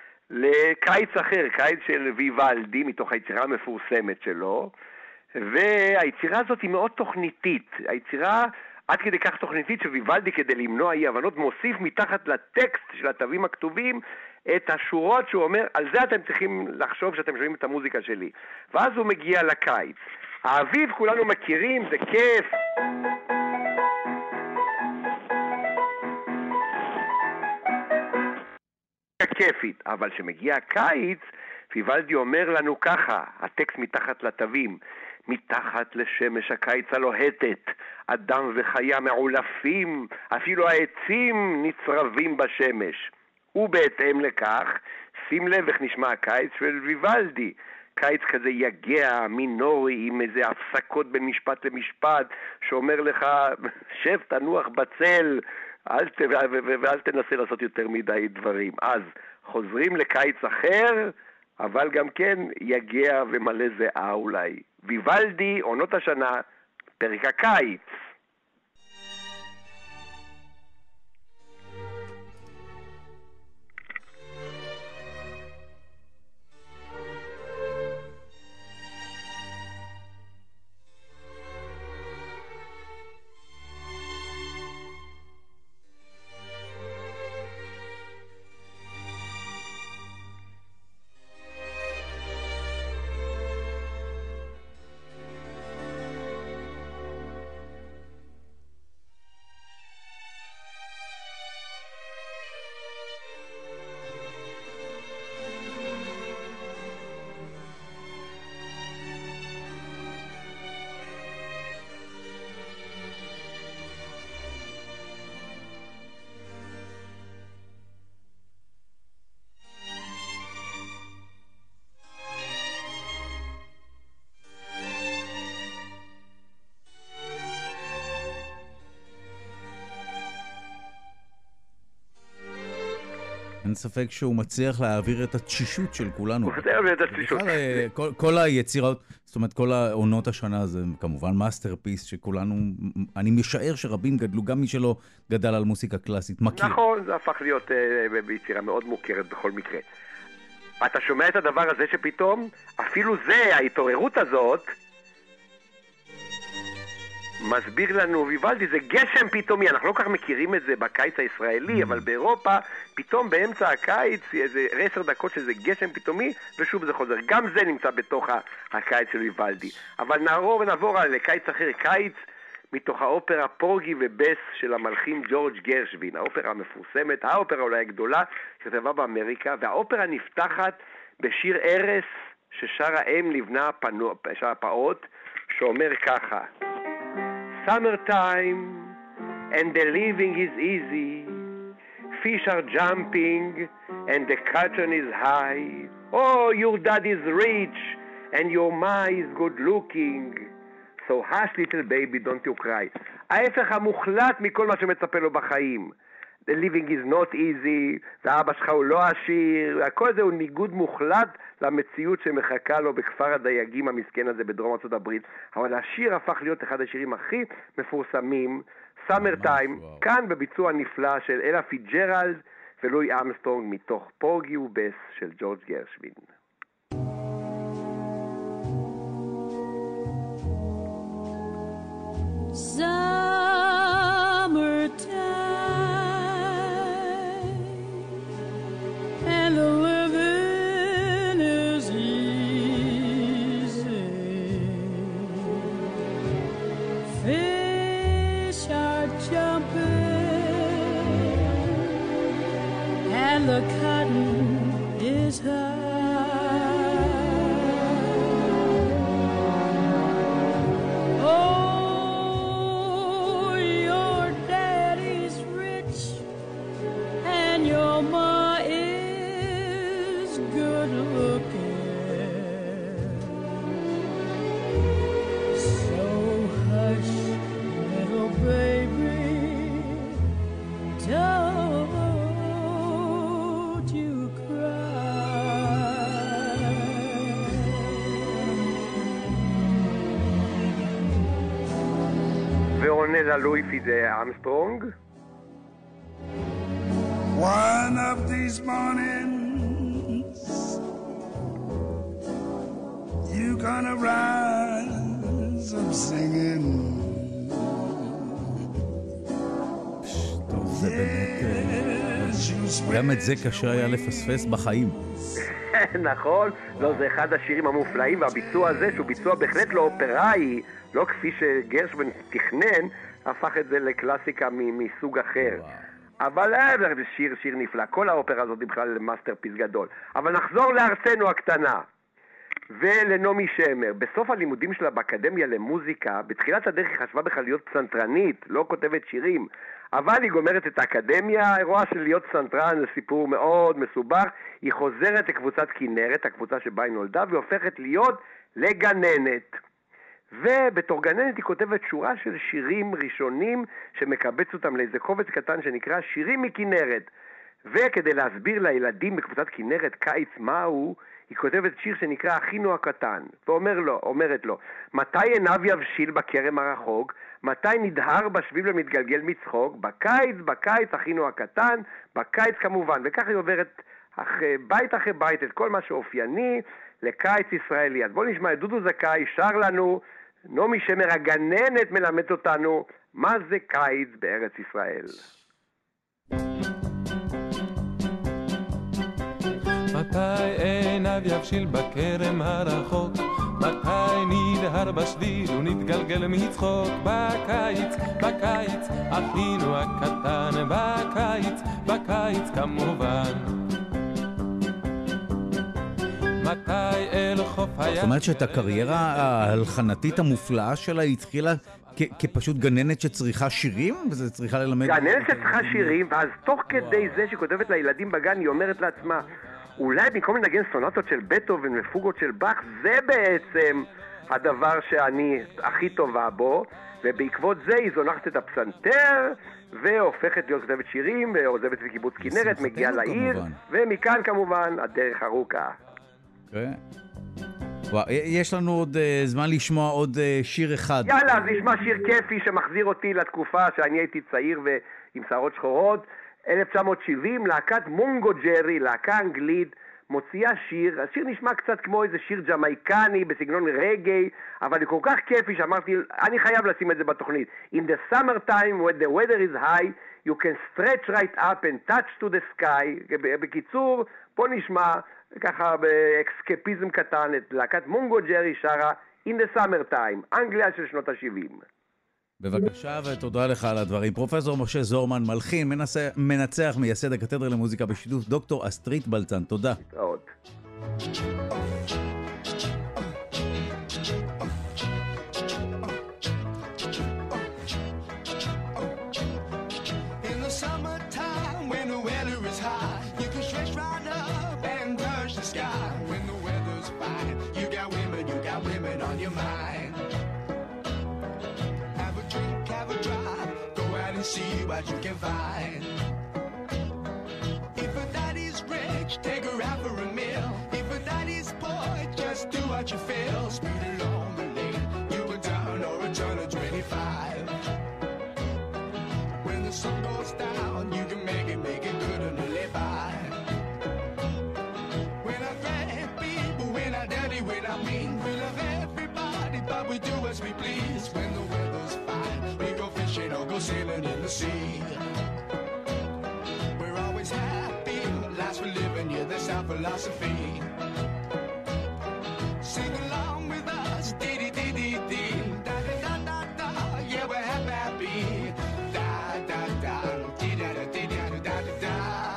לקיץ אחר, קיץ של ויוולדי, מתוך היצירה המפורסמת שלו, והיצירה הזאת היא מאוד תוכניתית. היצירה עד כדי כך תוכניתית שוויוולדי, כדי למנוע אי הבנות, מוסיף מתחת לטקסט של התווים הכתובים את השורות שהוא אומר, על זה אתם צריכים לחשוב שאתם שומעים את המוזיקה שלי. ואז הוא מגיע לקיץ. האביב כולנו מכירים, זה כיף. כיפית, אבל שמגיע הקיץ, ויוולדי אומר לנו ככה, הטקסט מתחת לתווים, מתחת לשמש הקיץ הלוהטת, אדם וחיה מעולפים, אפילו העצים נצרבים בשמש. ובהתאם לכך, שים לב איך נשמע הקיץ של ויוולדי. קיץ כזה יגע, מינורי, עם איזה הפסקות בין משפט למשפט, שאומר לך, שב תנוח בצל, ואל תנסה לעשות יותר מדי דברים. אז חוזרים לקיץ אחר, אבל גם כן יגע ומלא זהה אולי. ויוולדי, עונות השנה, פרק הקיץ. אין ספק שהוא מצליח להעביר את התשישות של כולנו. הוא מצליח להעביר את התשישות. כל היצירות, זאת אומרת, כל העונות השנה זה כמובן מאסטרפיס שכולנו, אני משער שרבים גדלו, גם מי שלא גדל על מוסיקה קלאסית, מכיר. נכון, זה הפך להיות ביצירה מאוד מוכרת בכל מקרה. אתה שומע את הדבר הזה שפתאום, אפילו זה, ההתעוררות הזאת, מסביר לנו ויוולדי, זה גשם פתאומי, אנחנו לא כך מכירים את זה בקיץ הישראלי, אבל באירופה, פתאום באמצע הקיץ, איזה 10 דקות שזה גשם פתאומי, ושוב זה חוזר. גם זה נמצא בתוך הקיץ של ויוולדי. אבל נעבור על קיץ אחר, קיץ מתוך האופרה פורגי ובס של המלחין ג'ורג' גרשווין, האופרה המפורסמת, האופרה אולי הגדולה, שכתבה באמריקה, והאופרה נפתחת בשיר ערש ששר האם לבנה הפעוט, שאומר ככה: Summertime, and the living is easy. Fish are jumping, and the cotton is high. Oh, your dad is rich, and your ma is good looking. So hush, little baby, don't you cry. ההפך המוחלט מכל מה שמצפה לו בחיים. The living is not easy, והאבא שלך הוא לא עשיר, הכל זה הוא ניגוד מוחלט למציאות שמחכה לו בכפר הדייגים המסכן הזה בדרום ארצות הברית. אבל השיר הפך להיות אחד השירים הכי מפורסמים, Summertime, כאן בביצוע נפלא של אלה פיג'רלד ולואי אמסטרונג מתוך פורגי ובס של ג'ורג' גרשווין. And the living is easy. Fish are jumping, and the cotton is high. Oh, your daddy's rich, and your mom good looking. So hush, little baby, don't you cry. ועונה ללואי אמסטרונג. One of these mornings you gonna rise up singing. טוב, זה באמת... גם את זה קשה היה לפספס בחיים. נכון, לא, זה אחד השירים המופלאים, והביצוע הזה, שהוא ביצוע בהחלט לא אופראי, לא כפי שגרשווין תכנן, הפך את זה לקלאסיקה מסוג אחר. אבל זה שיר נפלא, כל האופרה הזאת היא בכלל מאסטרפיס גדול. אבל נחזור לארצנו הקטנה ולנעמי שמר. בסוף הלימודים שלה באקדמיה למוזיקה, בתחילת הדרך היא חשבה בכלל להיות פסנתרנית, לא כותבת שירים, אבל היא גומרת את האקדמיה, האירוע של להיות פסנתרן זה סיפור מאוד מסובך. היא חוזרת לקבוצת כנרת, הקבוצה שבה היא נולדה, והיא הופכת להיות לגננת. ובתור גננת היא כותבת שורה של שירים ראשונים שמקבץ אותם לאיזה קובץ קטן שנקרא שירים מכנרת. וכדי להסביר לילדים בקבוצת כנרת קיץ מהו, היא כותבת שיר שנקרא אחינו הקטן, ואומרת לו, מתי עיניו יבשיל בכרם הרחוק, מתי נדהר בשביל ומתגלגל מצחוק, בקיץ אחינו הקטן, בקיץ כמובן. וכך היא עוברת בית אחרי בית את כל מה שאופייני לקיץ ישראלי. אז בואו נשמע את דודו זכאי שר לנו, נעמי שמר הגננת מלמדת אותנו מה זה קיץ בארץ ישראל. מתי עיניו יבשיל בכרם הרחוק, מתי נדהר בשביל ונתגלגל מצחוק, בקיץ אחינו הקטן, בקיץ כמובן. מתי אל חוף הים... זאת אומרת שאת הקריירה ההלחנתית המופלאה שלה היא התחילה כפשוט גננת שצריכה שירים? וזה צריכה ללמד... גננת שצריכה שירים, ואז תוך כדי זה שכותבת לילדים בגן היא אומרת לעצמה, אולי במקום לנגן סונטות של בטהובן ופוגות של באך, זה בעצם הדבר שאני הכי טובה בו, ובעקבות זה היא זונחת את הפסנתר, והופכת להיות כתבת שירים, ועוזבת בקיבוץ כנרת, מגיעה לעיר, ומכאן כמובן הדרך ארוכה. כן. יש לנו עוד זמן לשמוע עוד שיר אחד. יאללה, אז נשמע שיר כיפי שמחזיר אותי לתקופה שאני הייתי צעיר ועם שערות שחורות. 1970, להקת מונגו ג'רי, להקה אנגלית, מוציאה שיר. השיר נשמע קצת כמו איזה שיר ג'מייקני בסגנון רגעי, אבל הוא כל כך כיפי שאמרתי, אני חייב לשים את זה בתוכנית. In the summertime when the weather is high, you can stretch right up and touch to the sky. בקיצור, פה נשמע ככה באקסקפיזם קטן את להקת מונגו ג'רי שרה In the summertime, אנגליה של שנות ה-70. בבקשה ותודה לך על הדברים. פרופסור משה זורמן, מלחין, מנצח, מייסד הקתדרה למוזיקה בשיתוף דוקטור אסטרית בלצן. תודה. עוד. See what you can find. If a daddy's rich, take her out for a meal. If a daddy's poor, just do what you feel. Speed along the lane, you can turn or a turn of 25. When the sun goes down, you can make it good and live by. When I threaten people, when I dirty, when I mean, we love everybody, but we do as we please. When the weather's fine, we go fishing or go sailing in the sea. We're always happy, last for living, yeah, that's our philosophy. Sing along with us, dee-dee-dee-dee-dee, da-da-da-da-da, yeah, we're happy, da-da-da, dee-da-da-dee-da-da-da-da.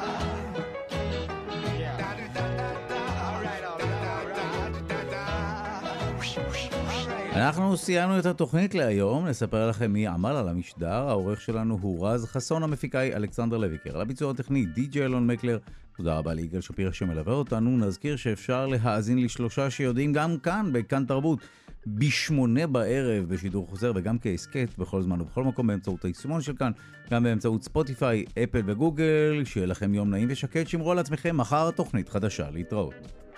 אנחנו סיימנו את התוכנית להיום, נספר לכם מי עמל על המשדר. העורך שלנו הוא רז חסון, המפיקאי אלכסנדר לויקר, על הביצוע הטכני די.ג'יי אלון מקלר. תודה רבה ליגאל שפירא שמלווה אותנו. נזכיר שאפשר להאזין לשלושה שיודעים גם כאן בכאן תרבות ב8 בערב בשידור חוזר וגם כעסקט בכל זמן ובכל מקום באמצעות היישומון של כאן, גם באמצעות ספוטיפיי, אפל וגוגל. שיהיה לכם יום נעים ושקט, שמרו על עצמכם, מחר תוכנית חדשה, להתראות.